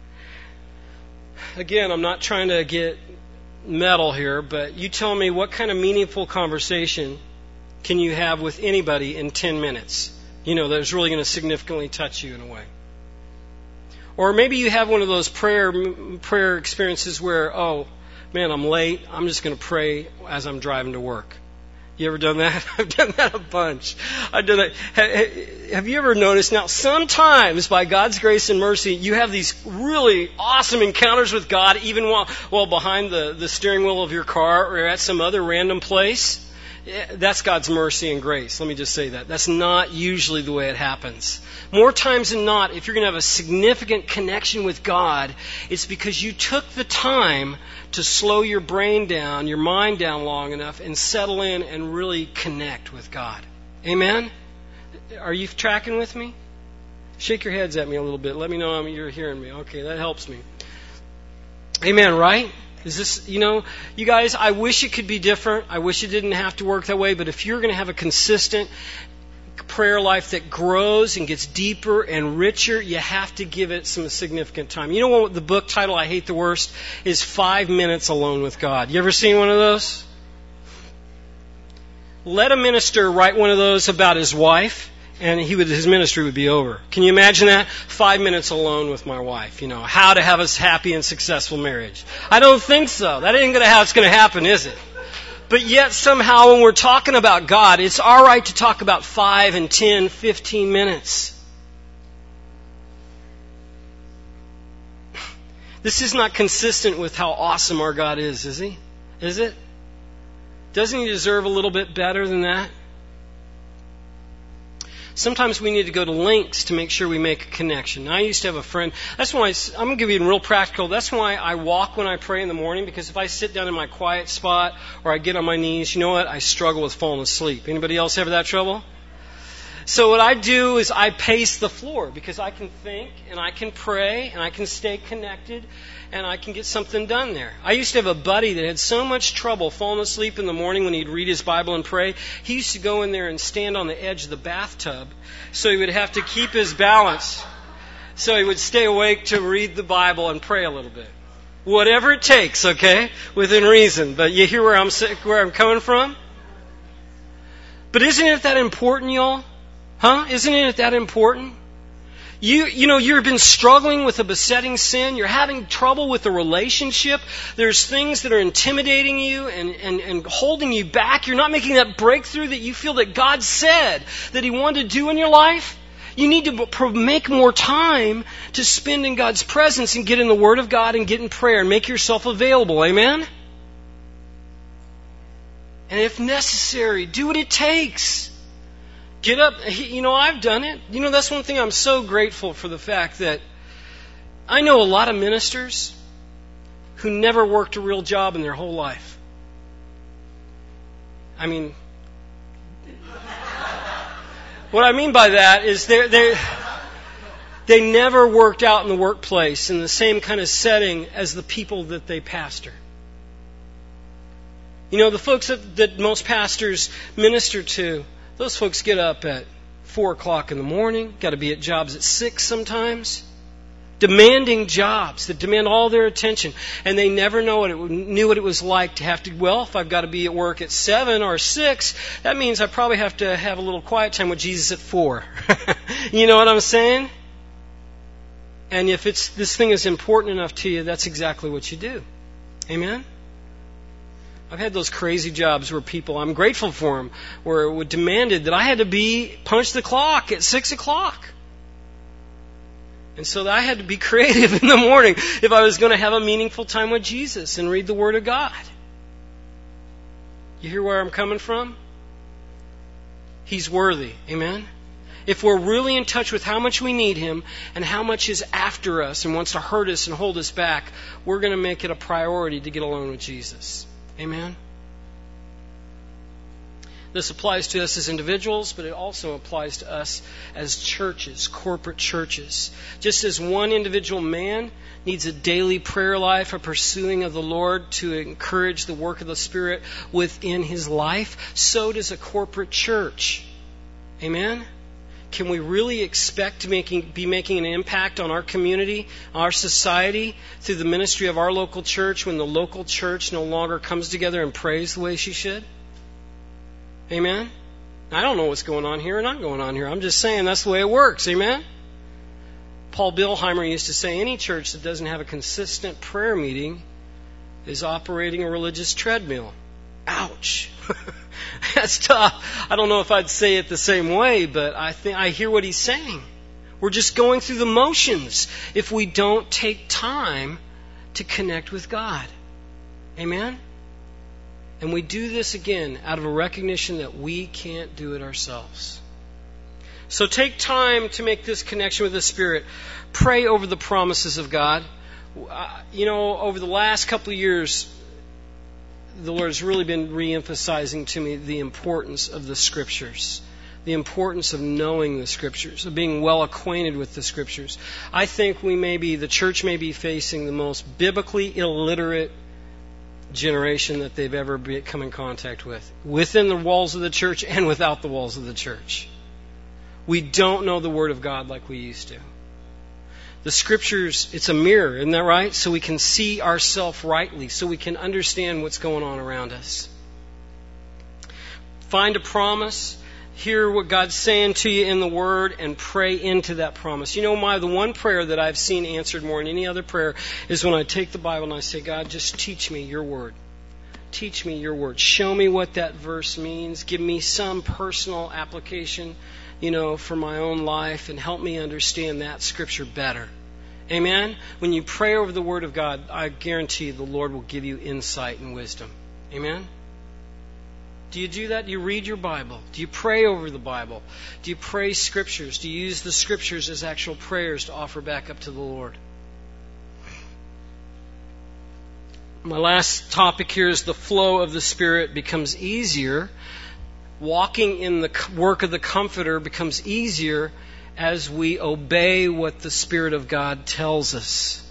Again, I'm not trying to get metal here, but you tell me what kind of meaningful conversation can you have with anybody in ten minutes? You know, that's really going to significantly touch you in a way. Or maybe you have one of those prayer prayer experiences where, oh, man, I'm late. I'm just going to pray as I'm driving to work. You ever done that? I've done that a bunch. I've done that. Have you ever noticed? Now, sometimes, by God's grace and mercy, you have these really awesome encounters with God, even while, while behind the, the steering wheel of your car or at some other random place. That's God's mercy and grace. Let me just say that. That's not usually the way it happens. More times than not, if you're going to have a significant connection with God, it's because you took the time to slow your brain down, your mind down long enough, and settle in and really connect with God. Amen? Are you tracking with me? Shake your heads at me a little bit. Let me know you're hearing me. Okay, that helps me. Amen, right? Is this, you know, you guys, I wish it could be different. I wish it didn't have to work that way. But if you're going to have a consistent prayer life that grows and gets deeper and richer, you have to give it some significant time. You know what the book title, I hate the worst, is Five Minutes Alone with God. You ever seen one of those? Let a minister write one of those about his wife, and he would, his ministry would be over. Can you imagine that? Five minutes alone with my wife. You know, how to have a happy and successful marriage. I don't think so. That ain't gonna how it's going to happen, is it? But yet somehow when we're talking about God, it's all right to talk about five and ten, fifteen minutes. This is not consistent with how awesome our God is, is He? Is it? Doesn't He deserve a little bit better than that? Sometimes we need to go to lengths to make sure we make a connection. I used to have a friend. That's why I, I'm going to give you a real practical. That's why I walk when I pray in the morning, because if I sit down in my quiet spot or I get on my knees, you know what? I struggle with falling asleep. Anybody else have that trouble? So what I do is I pace the floor, because I can think and I can pray and I can stay connected and I can get something done there. I used to have a buddy that had so much trouble falling asleep in the morning when he'd read his Bible and pray. He used to go in there and stand on the edge of the bathtub so he would have to keep his balance. So he would stay awake to read the Bible and pray a little bit. Whatever it takes, okay? Within reason. But you hear where I'm where I'm coming from? But isn't it that important, y'all? Huh? Isn't it that important? You, you know, you've been struggling with a besetting sin. You're having trouble with a relationship. There's things that are intimidating you and, and, and holding you back. You're not making that breakthrough that you feel that God said that He wanted to do in your life. You need to make more time to spend in God's presence and get in the Word of God and get in prayer and make yourself available. Amen? And if necessary, do what it takes. Get up. You know, I've done it. You know, that's one thing I'm so grateful for, the fact that I know a lot of ministers who never worked a real job in their whole life. I mean, what I mean by that is they they they never worked out in the workplace in the same kind of setting as the people that they pastor. You know, the folks that, that most pastors minister to, those folks get up at four o'clock in the morning, got to be at jobs at six sometimes, demanding jobs that demand all their attention, and they never know what it knew what it was like to have to. Well, if I've got to be at work at seven or six, that means I probably have to have a little quiet time with Jesus at four. You know what I'm saying? And if it's this thing is important enough to you, that's exactly what you do. Amen. I've had those crazy jobs where people, I'm grateful for them, where it demanded that I had to be, punch the clock at six o'clock. And so I had to be creative in the morning if I was going to have a meaningful time with Jesus and read the Word of God. You hear where I'm coming from? He's worthy. Amen? If we're really in touch with how much we need Him and how much is after us and wants to hurt us and hold us back, we're going to make it a priority to get alone with Jesus. Amen? This applies to us as individuals, but it also applies to us as churches, corporate churches. Just as one individual man needs a daily prayer life, a pursuing of the Lord to encourage the work of the Spirit within his life, so does a corporate church. Amen? Can we really expect to making, be making an impact on our community, our society, through the ministry of our local church when the local church no longer comes together and prays the way she should? Amen? I don't know what's going on here or not going on here. I'm just saying that's the way it works. Amen? Paul Bilheimer used to say any church that doesn't have a consistent prayer meeting is operating a religious treadmill. Ouch. That's tough. I don't know if I'd say it the same way, but I think I hear what he's saying. We're just going through the motions if we don't take time to connect with God. Amen? And we do this again out of a recognition that we can't do it ourselves. So take time to make this connection with the Spirit. Pray over the promises of God. You know, over the last couple of years, the Lord has really been re-emphasizing to me the importance of the Scriptures, the importance of knowing the Scriptures, of being well acquainted with the Scriptures. I think we may be, the church may be facing the most biblically illiterate generation that they've ever be, come in contact with, within the walls of the church and without the walls of the church. We don't know the Word of God like we used to. The Scriptures, it's a mirror, isn't that right? So we can see ourselves rightly, so we can understand what's going on around us. Find a promise, hear what God's saying to you in the Word, and pray into that promise. You know, my the one prayer that I've seen answered more than any other prayer is when I take the Bible and I say, God, just teach me your Word. teach me your word. Show me what that verse means. Give me some personal application, you know, for my own life, and help me understand that scripture better. Amen? When you pray over the word of God, I guarantee you the Lord will give you insight and wisdom. Amen? Do you do that? Do you read your Bible? Do you pray over the Bible? Do you pray scriptures? Do you use the scriptures as actual prayers to offer back up to the Lord? My last topic here is the flow of the Spirit becomes easier. Walking in the work of the Comforter becomes easier as we obey what the Spirit of God tells us.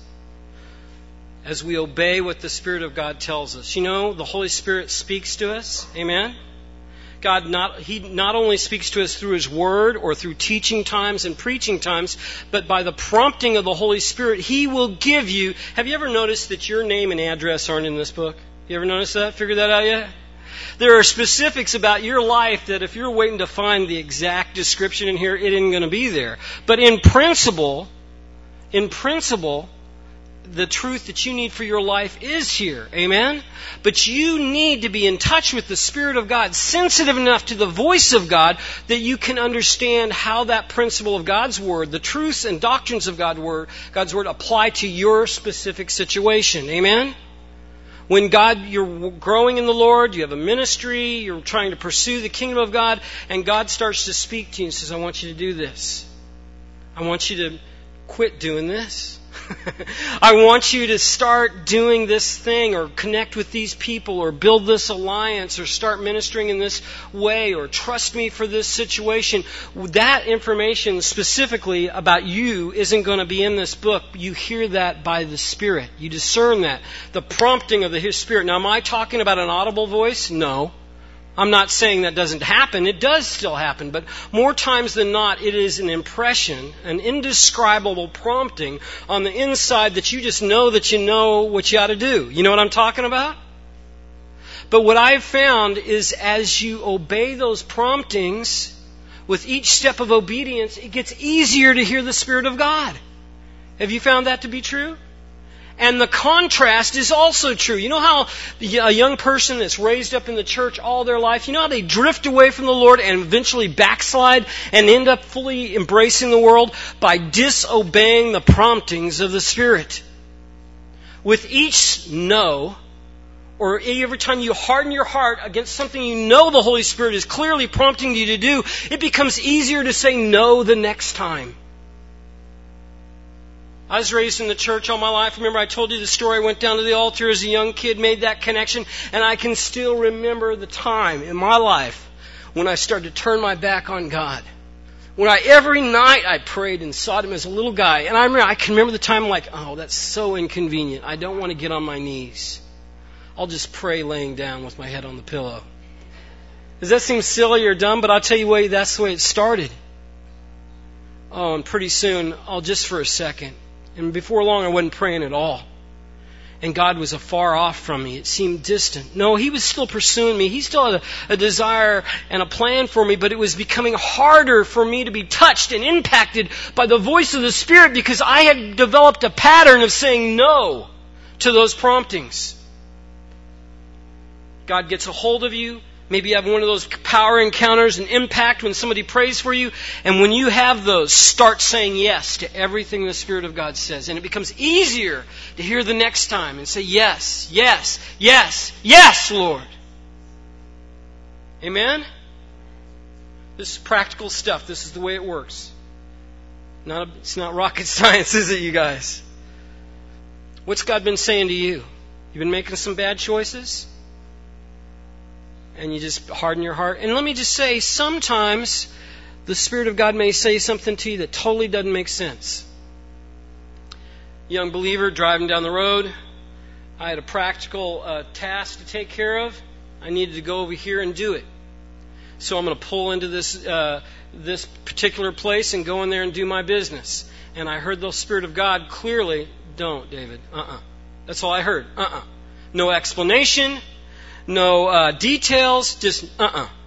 As we obey what the Spirit of God tells us. You know, the Holy Spirit speaks to us. Amen? God not, He not only speaks to us through His Word or through teaching times and preaching times, but by the prompting of the Holy Spirit, He will give you... Have you ever noticed that your name and address aren't in this book? You ever noticed that? Figured that out yet? There are specifics about your life that if you're waiting to find the exact description in here, it isn't going to be there. But in principle, in principle... the truth that you need for your life is here. Amen? But you need to be in touch with the Spirit of God, sensitive enough to the voice of God that you can understand how that principle of God's Word, the truths and doctrines of God's Word, God's Word apply to your specific situation. Amen? When God, you're growing in the Lord, you have a ministry, you're trying to pursue the kingdom of God, and God starts to speak to you and says, I want you to do this. I want you to quit doing this. I want you to start doing this thing, or connect with these people, or build this alliance, or start ministering in this way, or trust me for this situation. That information specifically about you isn't going to be in this book. You hear that by the Spirit. You discern that. The prompting of the His Spirit. Now, am I talking about an audible voice? No. I'm not saying that doesn't happen. It does still happen. But more times than not, it is an impression, an indescribable prompting on the inside that you just know that you know what you ought to do. You know what I'm talking about? But what I've found is as you obey those promptings, with each step of obedience, it gets easier to hear the Spirit of God. Have you found that to be true? And the contrast is also true. You know how a young person that's raised up in the church all their life, you know how they drift away from the Lord and eventually backslide and end up fully embracing the world? By disobeying the promptings of the Spirit. With each no, or every time you harden your heart against something you know the Holy Spirit is clearly prompting you to do, it becomes easier to say no the next time. I was raised in the church all my life. Remember I told you the story. I went down to the altar as a young kid, made that connection, and I can still remember the time in my life when I started to turn my back on God. When I, every night I prayed and sought Him as a little guy. And I remember, I can remember the time like, oh, that's so inconvenient. I don't want to get on my knees. I'll just pray laying down with my head on the pillow. Does that seem silly or dumb? But I'll tell you what, that's the way it started. Oh, and pretty soon, oh, just for a second. And before long, I wasn't praying at all. And God was afar off from me. It seemed distant. No, He was still pursuing me. He still had a, a desire and a plan for me, but it was becoming harder for me to be touched and impacted by the voice of the Spirit because I had developed a pattern of saying no to those promptings. God gets a hold of you. Maybe you have one of those power encounters and impact when somebody prays for you. And when you have those, start saying yes to everything the Spirit of God says. And it becomes easier to hear the next time and say yes, yes, yes, yes, Lord. Amen? This is practical stuff. This is the way it works. Not a, it's not rocket science, is it, you guys? What's God been saying to you? You've been making some bad choices? And you just harden your heart. And let me just say, sometimes the Spirit of God may say something to you that totally doesn't make sense. Young believer driving down the road. I had a practical uh, task to take care of. I needed to go over here and do it. So I'm going to pull into this uh, this particular place and go in there and do my business. And I heard the Spirit of God clearly, don't, David. Uh-uh. That's all I heard. Uh-uh. No explanation. No uh, details, just uh-uh.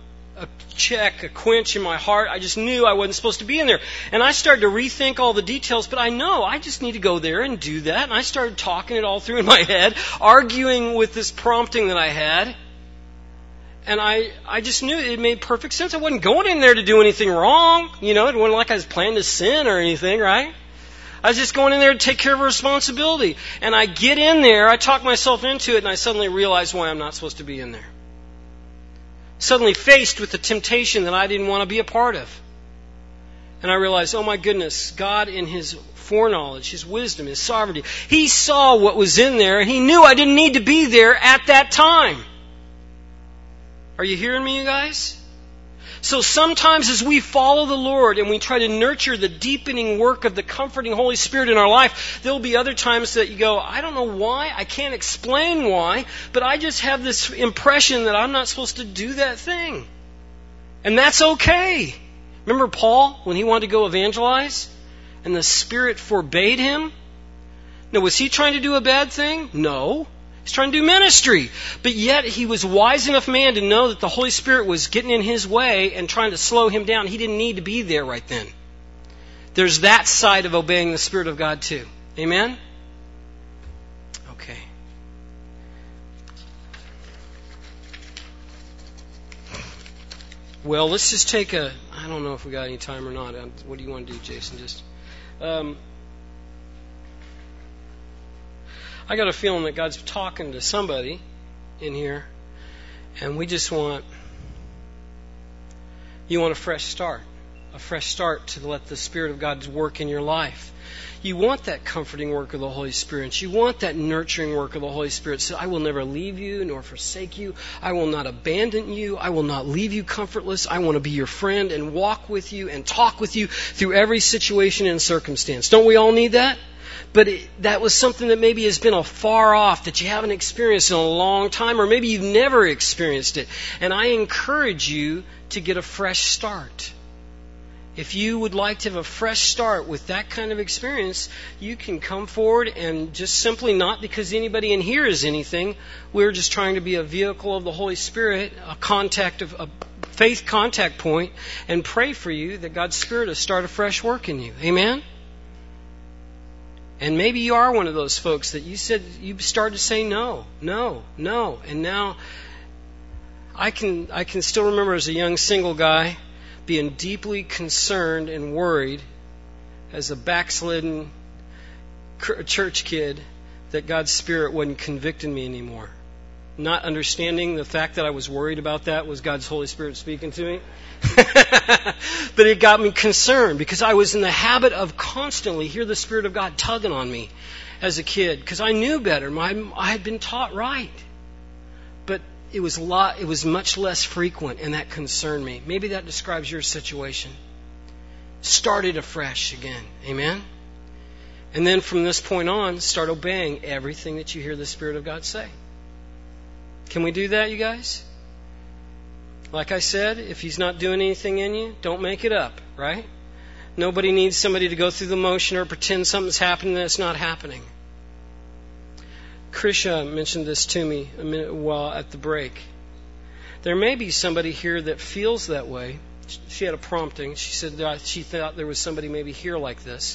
a check, a quench in my heart. I just knew I wasn't supposed to be in there. And I started to rethink all the details, but I know I just need to go there and do that. And I started talking it all through in my head, arguing with this prompting that I had. And I, I just knew it made perfect sense. I wasn't going in there to do anything wrong. You know, it wasn't like I was planning to sin or anything, right? I was just going in there to take care of a responsibility. And I get in there, I talk myself into it, and I suddenly realize why I'm not supposed to be in there. Suddenly faced with the temptation that I didn't want to be a part of. And I realized, oh my goodness, God in His foreknowledge, His wisdom, His sovereignty, He saw what was in there, and He knew I didn't need to be there at that time. Are you hearing me, you guys? So sometimes as we follow the Lord and we try to nurture the deepening work of the comforting Holy Spirit in our life, there will be other times that you go, I don't know why, I can't explain why, but I just have this impression that I'm not supposed to do that thing. And that's okay. Remember Paul, when he wanted to go evangelize? And the Spirit forbade him? Now, was he trying to do a bad thing? No. He's trying to do ministry. But yet he was a wise enough man to know that the Holy Spirit was getting in his way and trying to slow him down. He didn't need to be there right then. There's that side of obeying the Spirit of God too. Amen? Okay. Well, let's just take a... I don't know if we got any time or not. What do you want to do, Jason? Just... Um, I got a feeling that God's talking to somebody in here, and we just want, you want a fresh start, a fresh start to let the Spirit of God work in your life. You want that comforting work of the Holy Spirit. You want that nurturing work of the Holy Spirit. So I will never leave you nor forsake you. I will not abandon you. I will not leave you comfortless. I want to be your friend and walk with you and talk with you through every situation and circumstance. Don't we all need that? But it, that was something that maybe has been a far off, that you haven't experienced in a long time, or maybe you've never experienced it. And I encourage you to get a fresh start. If you would like to have a fresh start with that kind of experience, you can come forward and just simply, not because anybody in here is anything, we're just trying to be a vehicle of the Holy Spirit, a contact of a faith contact point, and pray for you that God's Spirit will start a fresh work in you. Amen? And maybe you are one of those folks that you said, you started to say no, no, no. And now I can I can still remember as a young single guy being deeply concerned and worried as a backslidden church kid that God's Spirit wasn't convicting me anymore. Not understanding the fact that I was worried about that was God's Holy Spirit speaking to me. But it got me concerned because I was in the habit of constantly hear the Spirit of God tugging on me as a kid because I knew better. My, I had been taught right. But it was a lot, it was much less frequent, and that concerned me. Maybe that describes your situation. Started afresh again. Amen? And then from this point on, start obeying everything that you hear the Spirit of God say. Can we do that, you guys? Like I said, if He's not doing anything in you, don't make it up, right? Nobody needs somebody to go through the motion or pretend something's happening that's not happening. Krisha mentioned this to me a minute while at the break. There may be somebody here that feels that way. She had a prompting. She said that she thought there was somebody maybe here like this.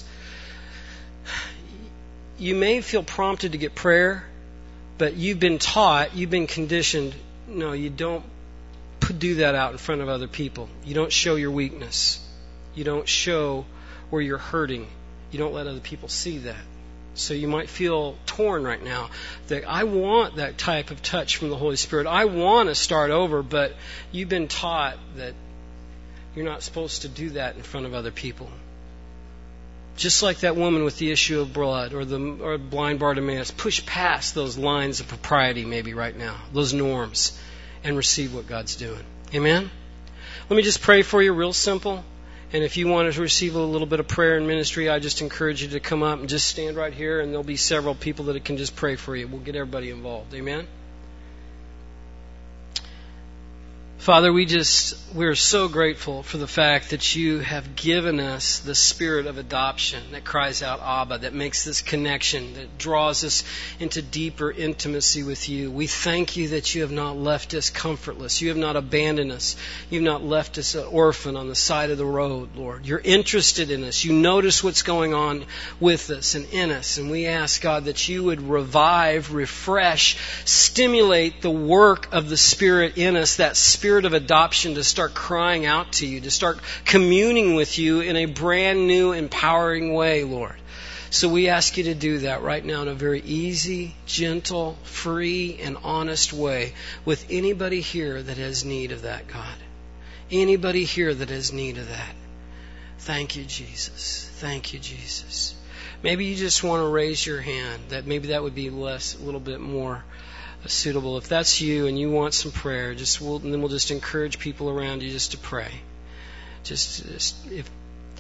You may feel prompted to get prayer, but you've been taught, you've been conditioned, no, you don't do that out in front of other people. You don't show your weakness. You don't show where you're hurting. You don't let other people see that. So you might feel torn right now that I want that type of touch from the Holy Spirit. I want to start over, but you've been taught that you're not supposed to do that in front of other people. Just like that woman with the issue of blood or the or blind Bartimaeus, push past those lines of propriety maybe right now, those norms, and receive what God's doing. Amen? Let me just pray for you real simple. And if you want to receive a little bit of prayer and ministry, I just encourage you to come up and just stand right here, and there'll be several people that can just pray for you. We'll get everybody involved. Amen? Father, we just, we're so grateful for the fact that you have given us the spirit of adoption that cries out, Abba, that makes this connection, that draws us into deeper intimacy with you. We thank you that you have not left us comfortless. You have not abandoned us. You've not left us an orphan on the side of the road, Lord. You're interested in us. You notice what's going on with us and in us. And we ask, God, that you would revive, refresh, stimulate the work of the Spirit in us, that spirit of adoption to start crying out to you, to start communing with you in a brand new, empowering way, Lord. So we ask you to do that right now in a very easy, gentle, free, and honest way with anybody here that has need of that, God. Anybody here that has need of that. Thank you, Jesus. Thank you, Jesus. Maybe you just want to raise your hand. That maybe that would be less, a little bit more suitable. If that's you and you want some prayer, just we'll, and then we'll just encourage people around you just to pray. Just, just if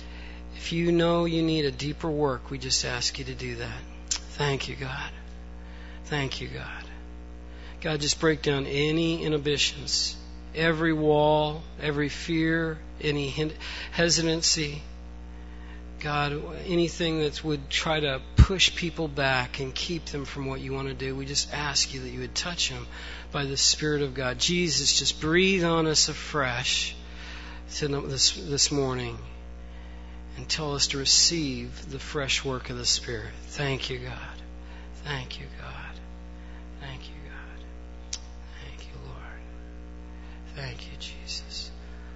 if you know you need a deeper work, we just ask you to do that. Thank you, God. Thank you, God. God, just break down any inhibitions, every wall, every fear, any hesitancy. God, anything that would try to push people back and keep them from what you want to do, we just ask you that you would touch them by the Spirit of God. Jesus, just breathe on us afresh this, this morning and tell us to receive the fresh work of the Spirit. Thank you, God. Thank you, God. Thank you, God. Thank you, Lord. Thank you, Jesus.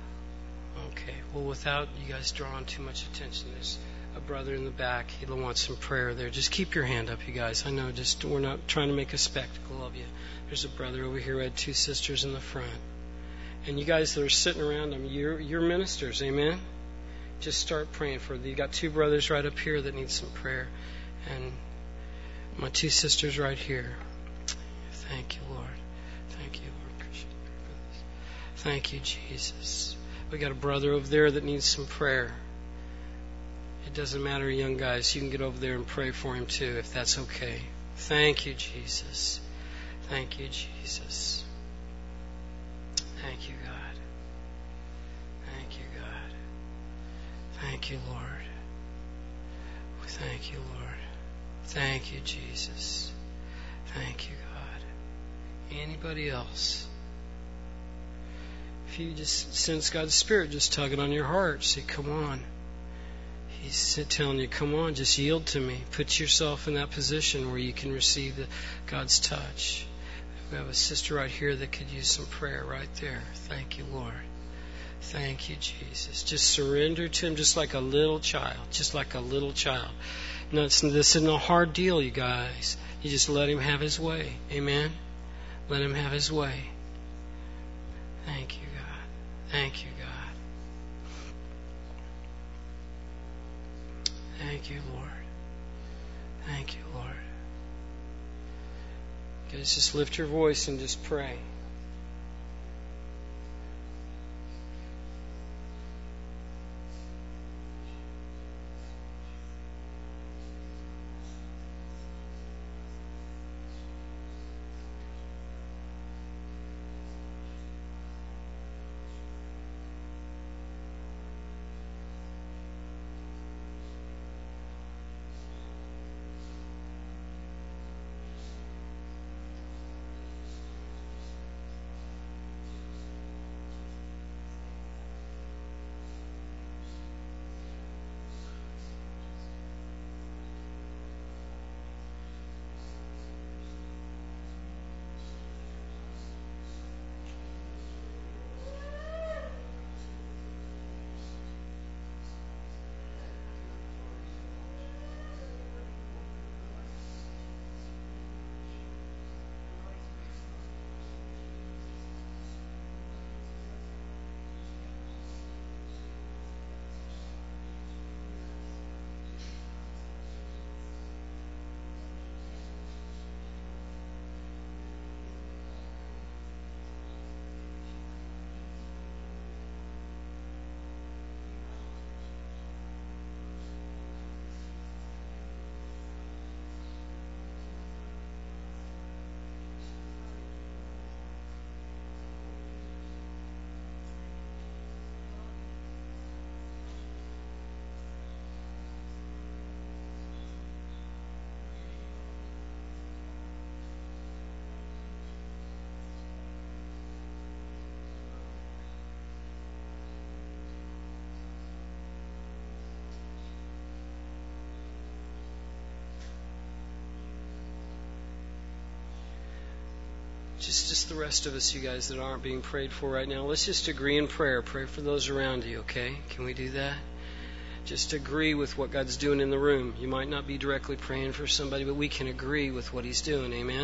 Okay, well, without you guys drawing too much attention, there's a brother in the back. He'll want some prayer there. Just keep your hand up, you guys. I know, just we're not trying to make a spectacle of you. There's a brother over here who had two sisters in the front. And you guys that are sitting around them, you're, you're ministers, amen? Just start praying for them. You got two brothers right up here that need some prayer. And my two sisters right here. Thank you, Lord. Thank you, Lord. Thank you, Jesus. We got a brother over there that needs some prayer. It doesn't matter, young guys. You can get over there and pray for him too, if that's okay. Thank you, Jesus. Thank you, Jesus. Thank you, God. Thank you, God. Thank you, Lord. Thank you, Lord. Thank you, Jesus. Thank you, God. Anybody else? If you just sense God's Spirit just tugging on your heart, say, come on. He's telling you, come on, just yield to me. Put yourself in that position where you can receive the, God's touch. We have a sister right here that could use some prayer right there. Thank you, Lord. Thank you, Jesus. Just surrender to Him just like a little child. Just like a little child. No, it's, this isn't a hard deal, you guys. You just let Him have His way. Amen? Let Him have His way. Thank you, God. Thank you, God. Thank you, Lord. Thank you, Lord. Guys, just lift your voice and just pray. just, just the rest of us, you guys that aren't being prayed for right now, let's just agree in prayer. Pray for those around you, okay? Can we do that? Just agree with what God's doing in the room. You might not be directly praying for somebody, but we can agree with what He's doing. Amen?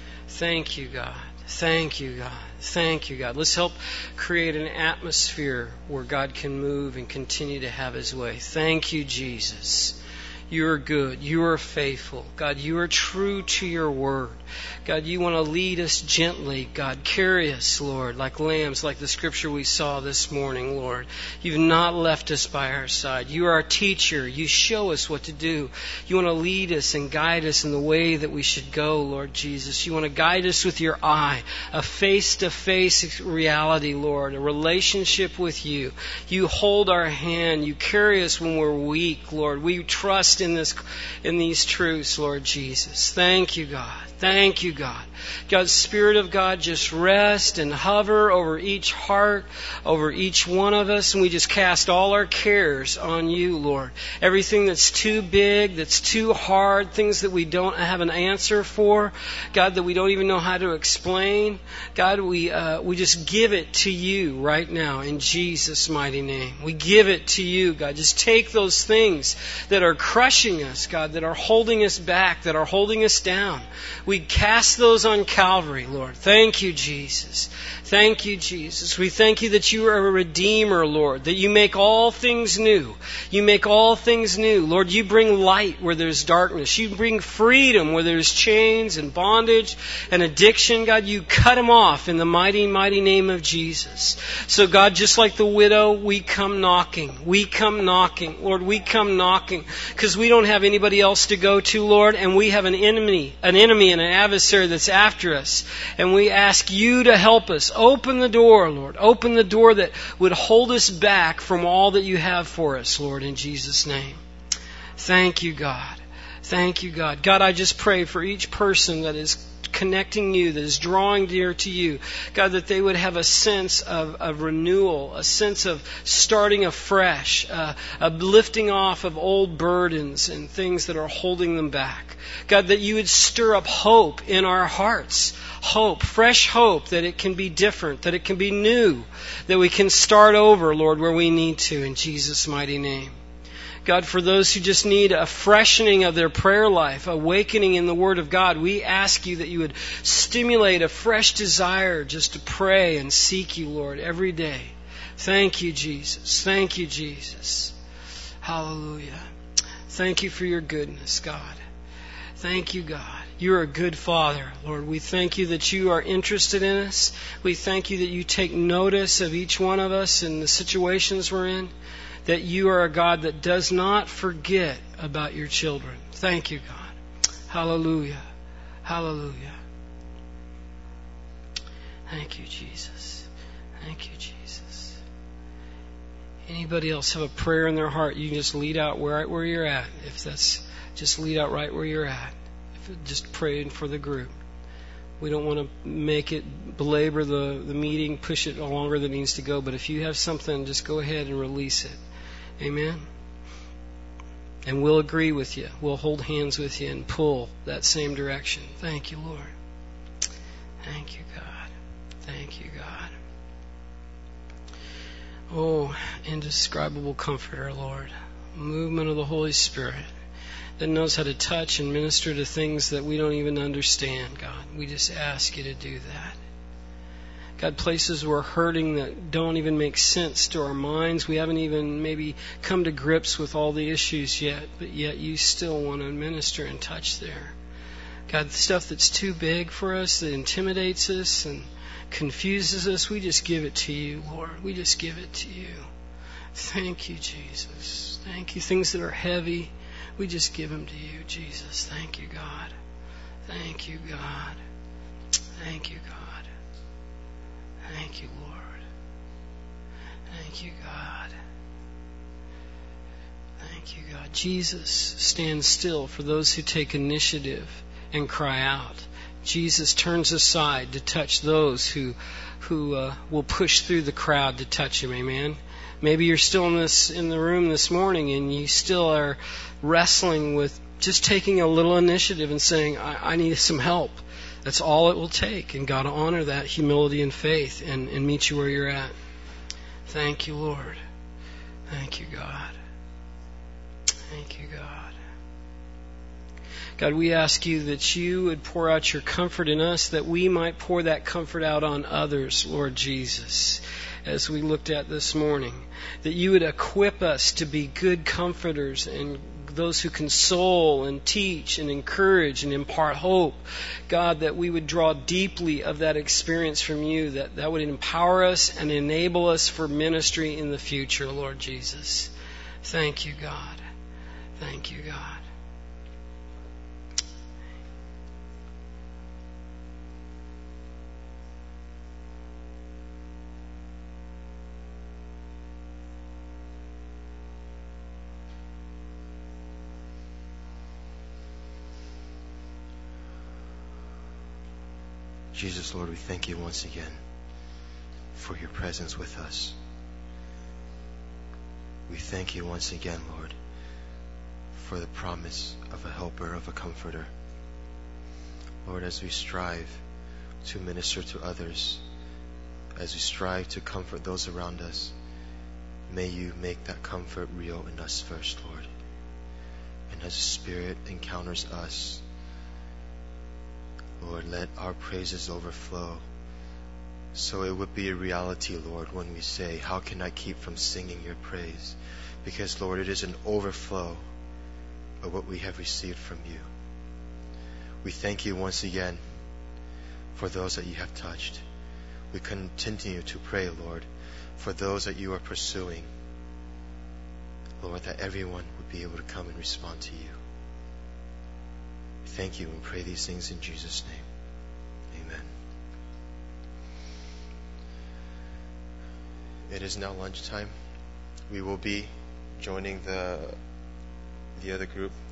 Thank you, God. Thank you, God. Thank you, God. Let's help create an atmosphere where God can move and continue to have His way. Thank you, Jesus. You are good. You are faithful. God, you are true to your word. God, you want to lead us gently. God, carry us, Lord, like lambs, like the scripture we saw this morning, Lord. You've not left us by our side. You are our teacher. You show us what to do. You want to lead us and guide us in the way that we should go, Lord Jesus. You want to guide us with your eye, a face-to-face reality, Lord, a relationship with you. You hold our hand. You carry us when we're weak, Lord. We trust in this, in these truths, Lord Jesus. Thank you, God. Thank you, God. God, Spirit of God, just rest and hover over each heart, over each one of us, and we just cast all our cares on you, Lord. Everything that's too big, that's too hard, things that we don't have an answer for, God, that we don't even know how to explain, God, we uh, we just give it to you right now in Jesus' mighty name. We give it to you, God. Just take those things that are crushing us, God, that are holding us back, that are holding us down. We cast those on Calvary, Lord. Thank you, Jesus. Thank you, Jesus. We thank you that you are a Redeemer, Lord, that you make all things new. You make all things new. Lord, you bring light where there's darkness. You bring freedom where there's chains and bondage and addiction. God, you cut them off in the mighty, mighty name of Jesus. So, God, just like the widow, we come knocking. We come knocking. Lord, we come knocking because we don't have anybody else to go to, Lord, and we have an enemy, an enemy and an adversary that's after us. And we ask you to help us. Open the door, Lord. Open the door that would hold us back from all that you have for us, Lord, in Jesus' name. Thank you, God. Thank you, God. God, I just pray for each person that is connecting you, that is drawing near to you. God, that they would have a sense of, of renewal, a sense of starting afresh, uh, a lifting off of old burdens and things that are holding them back. God, that you would stir up hope in our hearts. Hope, fresh hope that it can be different, that it can be new, that we can start over, Lord, where we need to, in Jesus' mighty name. God, for those who just need a freshening of their prayer life, awakening in the Word of God, we ask you that you would stimulate a fresh desire just to pray and seek you, Lord, every day. Thank you, Jesus. Thank you, Jesus. Hallelujah. Thank you for your goodness, God. Thank you, God. You're a good Father, Lord. We thank you that you are interested in us. We thank you that you take notice of each one of us and the situations we're in. That you are a God that does not forget about your children. Thank you, God. Hallelujah. Hallelujah. Thank you, Jesus. Thank you, Jesus. Anybody else have a prayer in their heart? You can just lead out right where you're at. If that's, just lead out right where you're at. If it, just praying for the group. We don't want to make it belabor the, the meeting, push it longer than it needs to go. But if you have something, just go ahead and release it. Amen. And we'll agree with you. We'll hold hands with you and pull that same direction. Thank you, Lord. Thank you, God. Thank you, God. Oh, indescribable comforter, Lord. Movement of the Holy Spirit that knows how to touch and minister to things that we don't even understand, God. We just ask you to do that. God, places we're hurting that don't even make sense to our minds. We haven't even maybe come to grips with all the issues yet, but yet you still want to minister and touch there. God, the stuff that's too big for us, that intimidates us and confuses us, we just give it to you, Lord. We just give it to you. Thank you, Jesus. Thank you. Things that are heavy, we just give them to you, Jesus. Thank you, God. Thank you, God. Thank you, God. Thank you, Lord. Thank you, God. Thank you, God. Jesus stands still for those who take initiative and cry out. Jesus turns aside to touch those who who uh, will push through the crowd to touch Him. Amen. Maybe you're still in this in the room this morning and you still are wrestling with just taking a little initiative and saying, I, I need some help. That's all it will take. And God will honor that humility and faith and, and meet you where you're at. Thank you, Lord. Thank you, God. Thank you, God. God, we ask you that you would pour out your comfort in us, that we might pour that comfort out on others, Lord Jesus, as we looked at this morning. That you would equip us to be good comforters and those who console and teach and encourage and impart hope. God, that we would draw deeply of that experience from you, that that would empower us and enable us for ministry in the future, Lord Jesus. Thank you, God. Thank you, God. Jesus, Lord, we thank you once again for your presence with us. We thank you once again, Lord, for the promise of a helper, of a comforter. Lord, as we strive to minister to others, as we strive to comfort those around us, may you make that comfort real in us first, Lord. And as the Spirit encounters us, Lord, let our praises overflow, so it would be a reality, Lord, when we say, how can I keep from singing your praise? Because, Lord, it is an overflow of what we have received from you. We thank you once again for those that you have touched. We continue to pray, Lord, for those that you are pursuing. Lord, that everyone would be able to come and respond to you. Thank you and pray these things in Jesus' name. Amen. It is now lunchtime. We will be joining the the other group